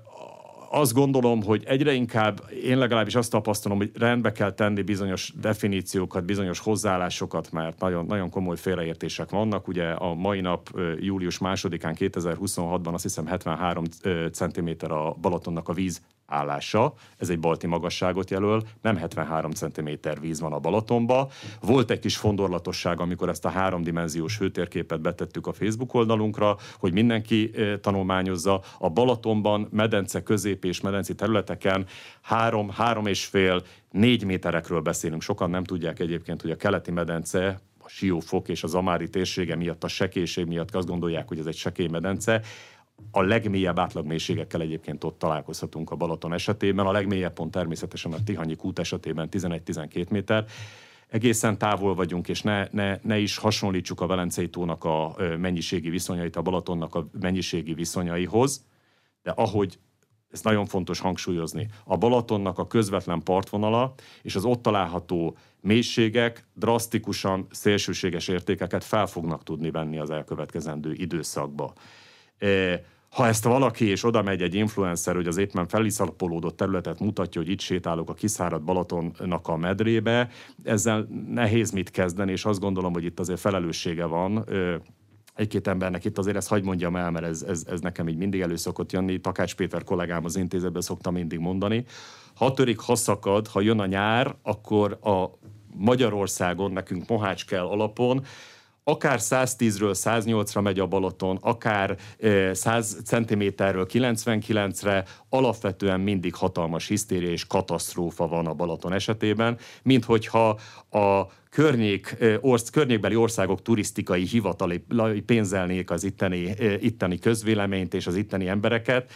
Azt gondolom, hogy egyre inkább, én legalábbis azt tapasztalom, hogy rendbe kell tenni bizonyos definíciókat, bizonyos hozzáállásokat, mert nagyon, nagyon komoly félreértések vannak. Ugye a mai nap, július 2-án 2026-ban azt hiszem 73 cm a Balatonnak a víz állása, ez egy balti magasságot jelöl, nem 73 cm víz van a Balatonba. Volt egy kis fondorlatosság, amikor ezt a 3-dimenziós hőtérképet betettük a Facebook oldalunkra, hogy mindenki tanulmányozza. A Balatonban medence közép és medenci területeken 3,5-4 méterekről beszélünk. Sokan nem tudják egyébként, hogy a keleti medence, a Siófok és a Zamári térsége miatt, a sekélység miatt azt gondolják, hogy ez egy sekély medence. A legmélyebb átlagmélységekkel egyébként ott találkozhatunk a Balaton esetében. A legmélyebb pont természetesen a Tihanyi kút esetében 11-12 méter. Egészen távol vagyunk, és ne is hasonlítsuk a Velencei tónak a mennyiségi viszonyait a Balatonnak a mennyiségi viszonyaihoz, de ahogy ez nagyon fontos hangsúlyozni, a Balatonnak a közvetlen partvonala és az ott található mélységek drasztikusan szélsőséges értékeket fel fognak tudni venni az elkövetkezendő időszakba. Ha ezt valaki és oda megy egy influencer, hogy az éppen feliszapolódott területet mutatja, hogy itt sétálok a kiszáradt Balatonnak a medrébe, ezzel nehéz mit kezdeni, és azt gondolom, hogy itt azért felelőssége van egy-két embernek. Itt azért ezt hadd mondjam el, mert ez nekem így mindig elő szokott jönni. Takács Péter kollégám az intézetben szokta mindig mondani. Ha törik, ha szakad, ha jön a nyár, akkor a Magyarországon nekünk mohács kell alapon, akár 110-ről 108-ra megy a Balaton, akár 100 cm-ről 99-re, alapvetően mindig hatalmas hisztéria és katasztrófa van a Balaton esetében, mint hogyha a környékbeli országok turisztikai hivatali pénzelnék az itteni közvéleményt és az itteni embereket.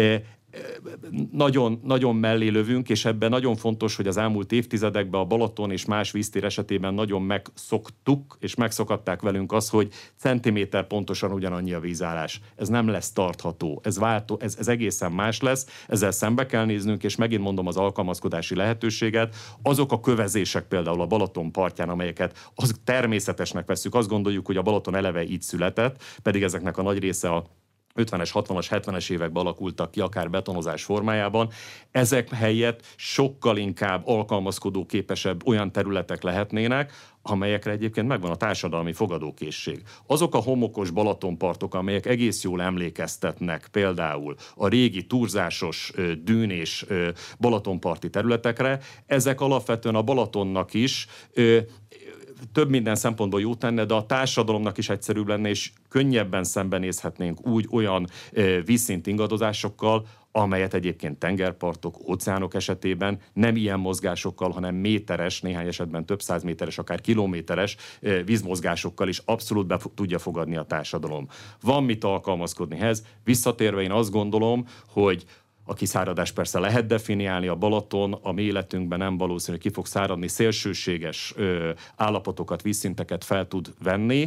Nagyon, nagyon mellé lövünk, és ebben nagyon fontos, hogy az elmúlt évtizedekben a Balaton és más víztér esetében nagyon megszoktuk, és megszokatták velünk azt, hogy centiméter pontosan ugyanannyi a vízállás. Ez nem lesz tartható, ez egészen más lesz, ezzel szembe kell néznünk, és megint mondom az alkalmazkodási lehetőséget. Azok a kövezések például a Balaton partján, amelyeket természetesnek vesszük, azt gondoljuk, hogy a Balaton eleve így született, pedig ezeknek a nagy része a 50-es, 60-as, 70-es években alakultak ki, akár betonozás formájában. Ezek helyett sokkal inkább alkalmazkodóképesebb olyan területek lehetnének, amelyekre egyébként megvan a társadalmi fogadókészség. Azok a homokos Balatonpartok, amelyek egész jól emlékeztetnek például a régi turzásos dűn és Balatonparti területekre, ezek alapvetően a Balatonnak is több minden szempontból jó tenne, de a társadalomnak is egyszerűbb lenne, és könnyebben szembenézhetnénk úgy olyan vízszint ingadozásokkal, amelyet egyébként tengerpartok, óceánok esetében nem ilyen mozgásokkal, hanem méteres, néhány esetben több száz méteres, akár kilométeres vízmozgásokkal is abszolút be tudja fogadni a társadalom. Van mit alkalmazkodni ehhez. Visszatérve én azt gondolom, hogy a kiszáradás persze lehet definiálni, a Balaton a mi életünkben nem valószínű, hogy ki fog száradni, szélsőséges állapotokat, vízszinteket fel tud venni,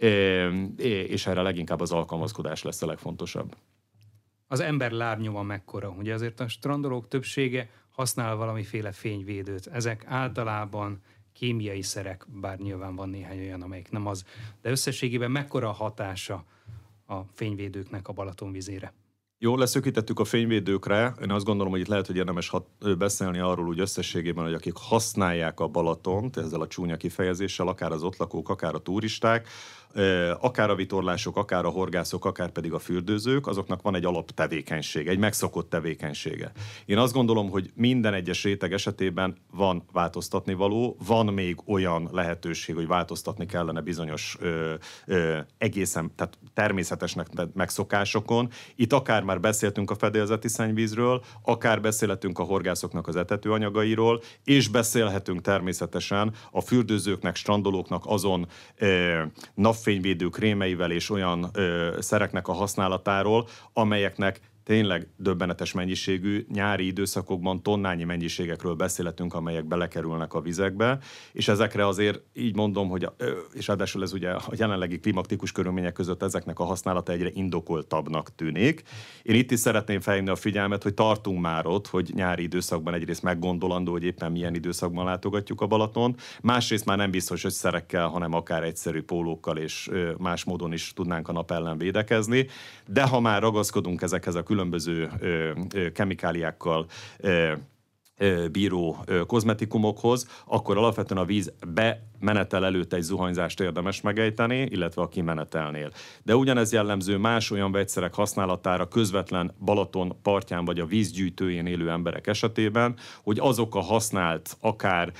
és erre leginkább az alkalmazkodás lesz a legfontosabb.
Az ember lábnyoma mekkora? Ugye azért a strandolók többsége használ valamiféle fényvédőt. Ezek általában kémiai szerek, bár nyilván van néhány olyan, amelyik nem az. De összességében mekkora a hatása a fényvédőknek a Balaton vizére?
Jól leszökítettük a fényvédőkre. Én azt gondolom, hogy itt lehet, hogy érdemes beszélni arról úgy összességében, hogy akik használják a Balatont, ezzel a csúnya kifejezéssel, akár az ott lakók, akár a turisták, akár a vitorlások, akár a horgászok, akár pedig a fürdőzők, azoknak van egy alaptevékenysége, egy megszokott tevékenysége. Én azt gondolom, hogy minden egyes réteg esetében van változtatni való, van még olyan lehetőség, hogy változtatni kellene bizonyos egészen tehát természetesnek megszokásokon. Itt akár már beszéltünk a fedélzeti szennyvízről, akár beszélhetünk a horgászoknak az etetőanyagairól, és beszélhetünk természetesen a fürdőzőknek, strandolóknak azon napfényvédő krémeivel és olyan szereknek a használatáról, amelyeknek tényleg döbbenetes mennyiségű, nyári időszakokban tonnányi mennyiségekről beszélhetünk, amelyek belekerülnek a vizekbe, és ezekre azért így mondom, hogy és ráadásul ez ugye a jelenlegi klimatikkus körülmények között ezeknek a használata egyre indokoltabbnak tűnik. Én itt is szeretném felhívni a figyelmet, hogy tartunk már ott, hogy nyári időszakban egyrészt meggondolandó, hogy éppen milyen időszakban látogatjuk a Balatont, másrészt már nem biztos, hogy szerekkel, hanem akár egyszerű pólókkal és más módon is tudnánk a nap ellen védekezni, de ha már ragaszkodunk ezekhez a különböző kemikáliákkal bíró kozmetikumokhoz, akkor alapvetően a víz bemenetel előtt egy zuhanyzást érdemes megejteni, illetve a kimenetelnél. De ugyanez jellemző más olyan vegyszerek használatára közvetlen Balaton partján vagy a vízgyűjtőjén élő emberek esetében, hogy azok a használt akár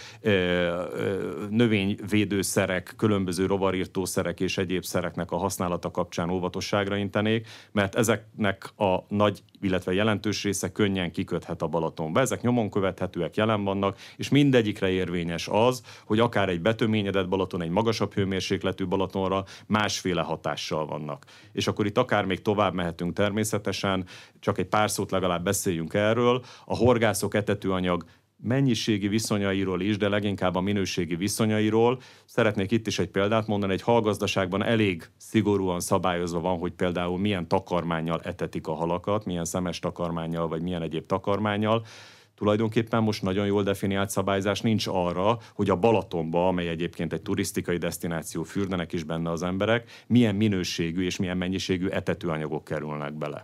növényvédőszerek, különböző rovarírtószerek és egyéb szereknek a használata kapcsán óvatosságra intenék, mert ezeknek a nagy, illetve jelentős része könnyen kiköthet a Balatonba. Ezek nyomon követhetőek, jelen vannak, és mindegyikre érvényes az, hogy akár egy betöményedett Balaton, egy magasabb hőmérsékletű Balatonra másféle hatással vannak. És akkor itt akár még tovább mehetünk természetesen, csak egy pár szót legalább beszéljünk erről. A horgászok etetőanyag mennyiségi viszonyairól is, de leginkább a minőségi viszonyairól. Szeretnék itt is egy példát mondani, egy halgazdaságban elég szigorúan szabályozva van, hogy például milyen takarmánnyal etetik a halakat, milyen szemes takarmánnyal, vagy milyen egyéb takarmánnyal. Tulajdonképpen most nagyon jól definiált szabályzás nincs arra, hogy a Balatonba, amely egyébként egy turisztikai desztináció, fürdenek is benne az emberek, milyen minőségű és milyen mennyiségű etetőanyagok kerülnek bele.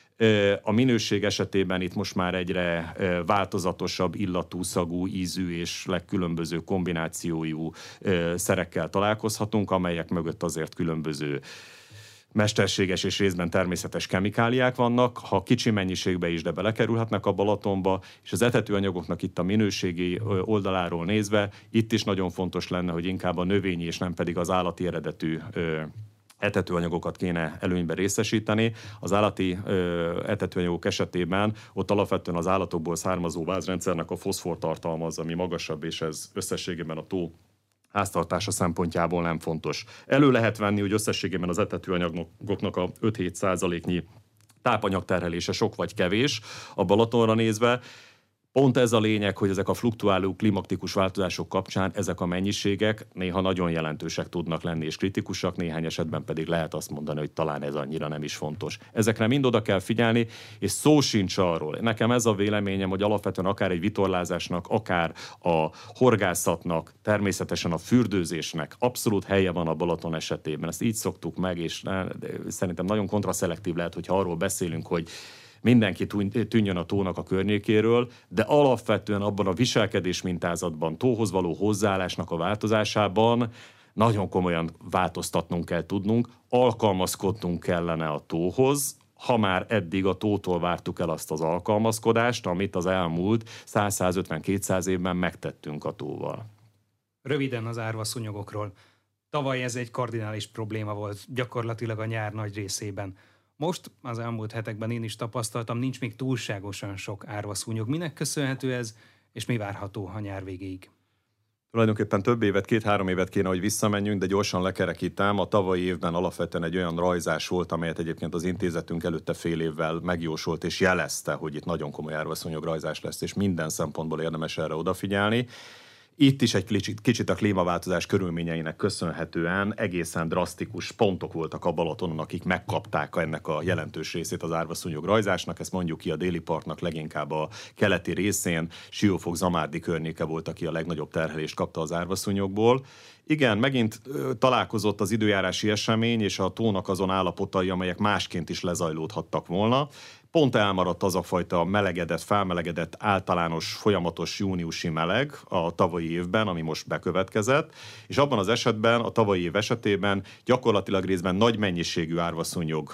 A minőség esetében itt most már egyre változatosabb illatú, szagú, ízű és legkülönböző kombinációjú szerekkel találkozhatunk, amelyek mögött azért különböző mesterséges és részben természetes kemikáliák vannak, ha kicsi mennyiségbe is, de belekerülhetnek a Balatonba, és az etetőanyagoknak itt a minőségi oldaláról nézve, itt is nagyon fontos lenne, hogy inkább a növényi és nem pedig az állati eredetű etetőanyagokat kéne előnybe részesíteni. Az állati etetőanyagok esetében ott alapvetően az állatokból származó vázrendszernek a foszfortartalma az, ami magasabb, és ez összességében a tó háztartása szempontjából nem fontos. Elő lehet venni, hogy összességében az etetőanyagoknak a 5-7%-nyi tápanyagterhelése sok vagy kevés a Balatonra nézve. Pont ez a lényeg, hogy ezek a fluktuáló klimaktikus változások kapcsán ezek a mennyiségek néha nagyon jelentősek tudnak lenni és kritikusak, néhány esetben pedig lehet azt mondani, hogy talán ez annyira nem is fontos. Ezekre mind oda kell figyelni, és szó sincs arról. Nekem ez a véleményem, hogy alapvetően akár egy vitorlázásnak, akár a horgászatnak, természetesen a fürdőzésnek abszolút helye van a Balaton esetében. Ezt így szoktuk meg, és szerintem nagyon kontraszelektív lehet, hogyha arról beszélünk, hogy mindenki tűnjön a tónak a környékéről, de alapvetően abban a viselkedés mintázatban, tóhoz való hozzáállásnak a változásában nagyon komolyan változtatnunk kell tudnunk, alkalmazkodnunk kellene a tóhoz, ha már eddig a tótól vártuk el azt az alkalmazkodást, amit az elmúlt 100-150-200 évben megtettünk a tóval.
Röviden az árvaszúnyogokról. Tavaly ez egy kardinális probléma volt, gyakorlatilag a nyár nagy részében. Most, az elmúlt hetekben én is tapasztaltam, nincs még túlságosan sok árvaszúnyog. Minek köszönhető ez, és mi várható a nyár végéig?
Tulajdonképpen több évet, 2-3 évet kéne, hogy visszamenjünk, de gyorsan lekerekítem. A tavalyi évben alapvetően egy olyan rajzás volt, amelyet egyébként az intézetünk előtte fél évvel megjósolt és jelezte, hogy itt nagyon komoly árvaszúnyog rajzás lesz, és minden szempontból érdemes erre odafigyelni. Itt is egy kicsit a klímaváltozás körülményeinek köszönhetően egészen drasztikus pontok voltak a Balatonon, akik megkapták ennek a jelentős részét az árvaszúnyog rajzásnak. Ezt mondjuk ki a déli partnak leginkább a keleti részén. Siófok-Zamárdi környéke volt, aki a legnagyobb terhelést kapta az árvaszúnyogból. Igen, megint találkozott az időjárási esemény és a tónak azon állapotai, amelyek másként is lezajlódhattak volna. Pont elmaradt az a fajta melegedett, felmelegedett, általános, folyamatos júniusi meleg a tavalyi évben, ami most bekövetkezett, és abban az esetben, a tavalyi év esetében gyakorlatilag részben nagy mennyiségű árvaszúnyog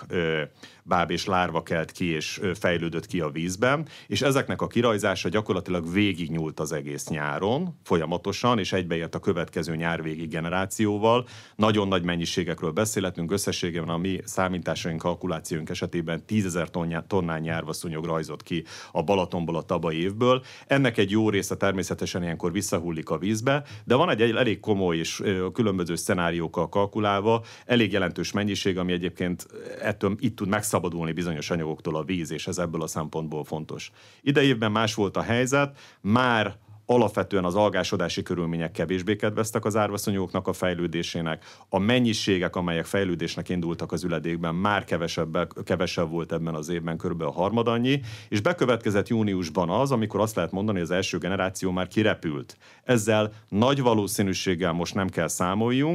báb és lárva kelt ki és fejlődött ki a vízben, és ezeknek a kirajzása gyakorlatilag végignyúlt az egész nyáron, folyamatosan, és egybeért a következő nyárvégi generációval. Nagyon nagy mennyiségekről beszélhetünk, összességében a mi számításaink, kalkulációink esetében 10 000 tonnányi árvaszúnyog rajzott ki a Balatonból a tavalyi évből. Ennek egy jó része természetesen ilyenkor visszahullik a vízbe, de van egy elég komoly és különböző szenáriókkal kalkulálva, elég jelentős mennyiség, ami egyébként ettől itt tud megszabadulni bizonyos anyagoktól a víz, és ez ebből a szempontból fontos. Idejében más volt a helyzet, már alapvetően az algásodási körülmények kevésbé kedveztek az árvaszúnyogoknak a fejlődésének. A mennyiségek, amelyek fejlődésnek indultak az üledékben, már kevesebb volt ebben az évben, körülbelül a harmadannyi, és bekövetkezett júniusban az, amikor azt lehet mondani, hogy az első generáció már kirepült. Ezzel nagy valószínűséggel most nem kell számoljunk,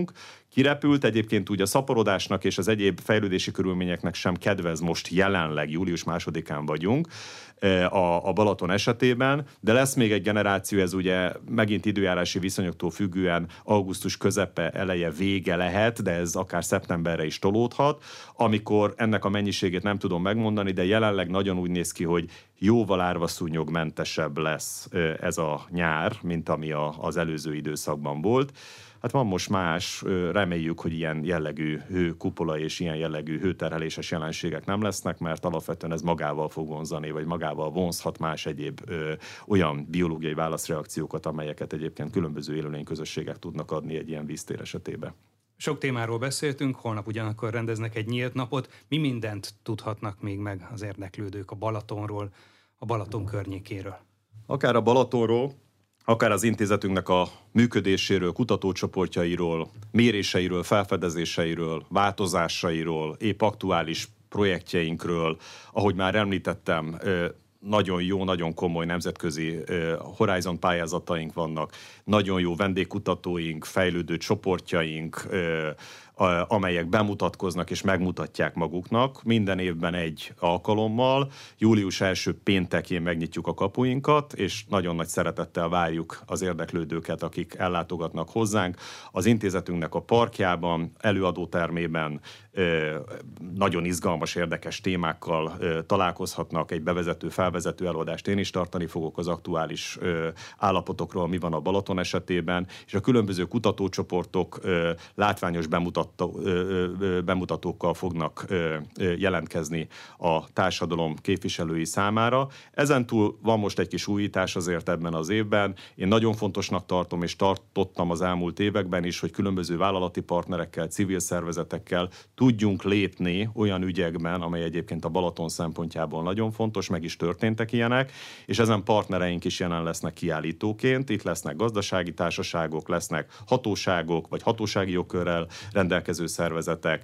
kirepült, egyébként úgy a szaporodásnak és az egyéb fejlődési körülményeknek sem kedvez, most jelenleg július 2-án vagyunk a Balaton esetében, de lesz még egy generáció, ez ugye megint időjárási viszonyoktól függően augusztus közepe, eleje, vége lehet, de ez akár szeptemberre is tolódhat, amikor ennek a mennyiségét nem tudom megmondani, de jelenleg nagyon úgy néz ki, hogy jóval árvaszúnyogmentesebb lesz ez a nyár, mint ami az előző időszakban volt. Hát van most más, reméljük, hogy ilyen jellegű hőkupola és ilyen jellegű hőterheléses jelenségek nem lesznek, mert alapvetően ez magával fog vonzani, vagy magával vonzhat más egyéb olyan biológiai válaszreakciókat, amelyeket egyébként különböző élőlényközösségek tudnak adni egy ilyen víztér esetében.
Sok témáról beszéltünk, holnap ugyanakkor rendeznek egy nyílt napot. Mi mindent tudhatnak még meg az érdeklődők a Balatonról, a Balaton környékéről?
Akár a Balatonról, akár az intézetünknek a működéséről, kutatócsoportjairól, méréseiről, felfedezéseiről, változásairól, épp aktuális projektjeinkről, ahogy már említettem, nagyon jó, nagyon komoly nemzetközi Horizon pályázataink vannak, nagyon jó vendégkutatóink, fejlődő csoportjaink, amelyek bemutatkoznak és megmutatják maguknak. Minden évben egy alkalommal, július 1. péntekén megnyitjuk a kapuinkat, és nagyon nagy szeretettel várjuk az érdeklődőket, akik ellátogatnak hozzánk. Az intézetünknek a parkjában, előadótermében nagyon izgalmas, érdekes témákkal találkozhatnak. Egy felvezető előadást én is tartani fogok az aktuális állapotokról, mi van a Balaton esetében, és a különböző kutatócsoportok látványos bemutatókkal fognak jelentkezni a társadalom képviselői számára. Ezentúl van most egy kis újítás azért ebben az évben. Én nagyon fontosnak tartom, és tartottam az elmúlt években is, hogy különböző vállalati partnerekkel, civil szervezetekkel tudjunk lépni olyan ügyekben, amely egyébként a Balaton szempontjából nagyon fontos, meg is történtek ilyenek, és ezen partnereink is jelen lesznek kiállítóként. Itt lesznek gazdasági társaságok, lesznek hatóságok, vagy hatósági jogkörrel rendelkező szervezetek,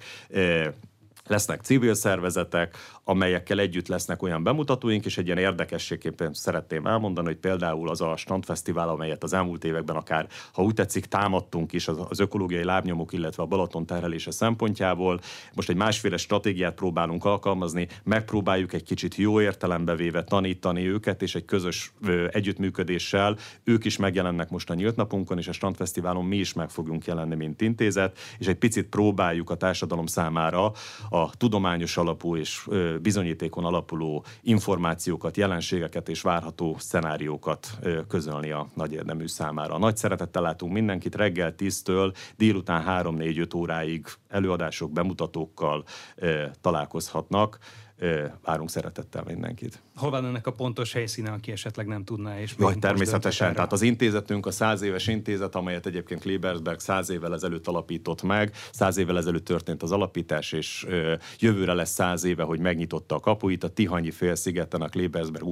lesznek civil szervezetek, amelyekkel együtt lesznek olyan bemutatóink, és egy ilyen érdekességképpen szeretném elmondani, hogy például az a Strandfesztivál, amelyet az elmúlt években akár, ha úgy tetszik, támadtunk is az ökológiai lábnyomok, illetve a Balaton terhelése szempontjából. Most egy másféle stratégiát próbálunk alkalmazni, megpróbáljuk egy kicsit jó értelembe véve tanítani őket, és egy közös együttműködéssel ők is megjelennek most a nyílt napunkon, és a Strandfesztiválon mi is meg fogunk jelenni, mint intézet, és egy picit próbáljuk a társadalom számára a tudományos alapú és bizonyítékon alapuló információkat, jelenségeket és várható szenáriókat közölni a nagy érdemű számára. Nagy szeretettel látunk mindenkit, reggel 10-től délután 3-4-5 óráig előadások, bemutatókkal találkozhatnak. Várunk szeretettel mindenkit.
Hol van ennek a pontos helyszíne, aki esetleg nem tudná? És
Természetesen. Tehát az intézetünk a 100 éves intézet, amelyet egyébként Klebersberg 100 évvel ezelőtt alapított meg. 100 évvel ezelőtt történt az alapítás, és jövőre lesz 100 éve, hogy megnyitotta a kapuit. A Tihanyi félszigeten, a Klebersberg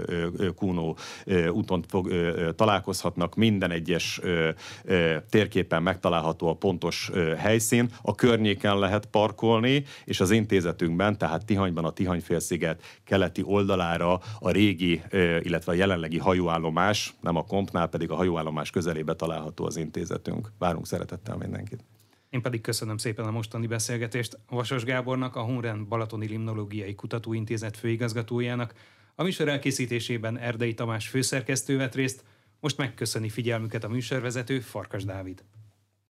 Kuno úton találkozhatnak. Minden egyes térképen megtalálható a pontos helyszín. A környéken lehet parkolni, és az intézetünkben, tehát Tihanyban a Tihany-félsziget keleti oldalára a régi, illetve a jelenlegi hajóállomás, nem a Kompnál, pedig a hajóállomás közelébe található az intézetünk. Várunk szeretettel mindenkit.
Én pedig köszönöm szépen a mostani beszélgetést Vasas Gábornak, a Hunren Balatoni Limnológiai Kutatóintézet főigazgatójának. A műsor elkészítésében Erdei Tamás főszerkesztő vett részt, most megköszöni figyelmüket a műsorvezető, Farkas Dávid.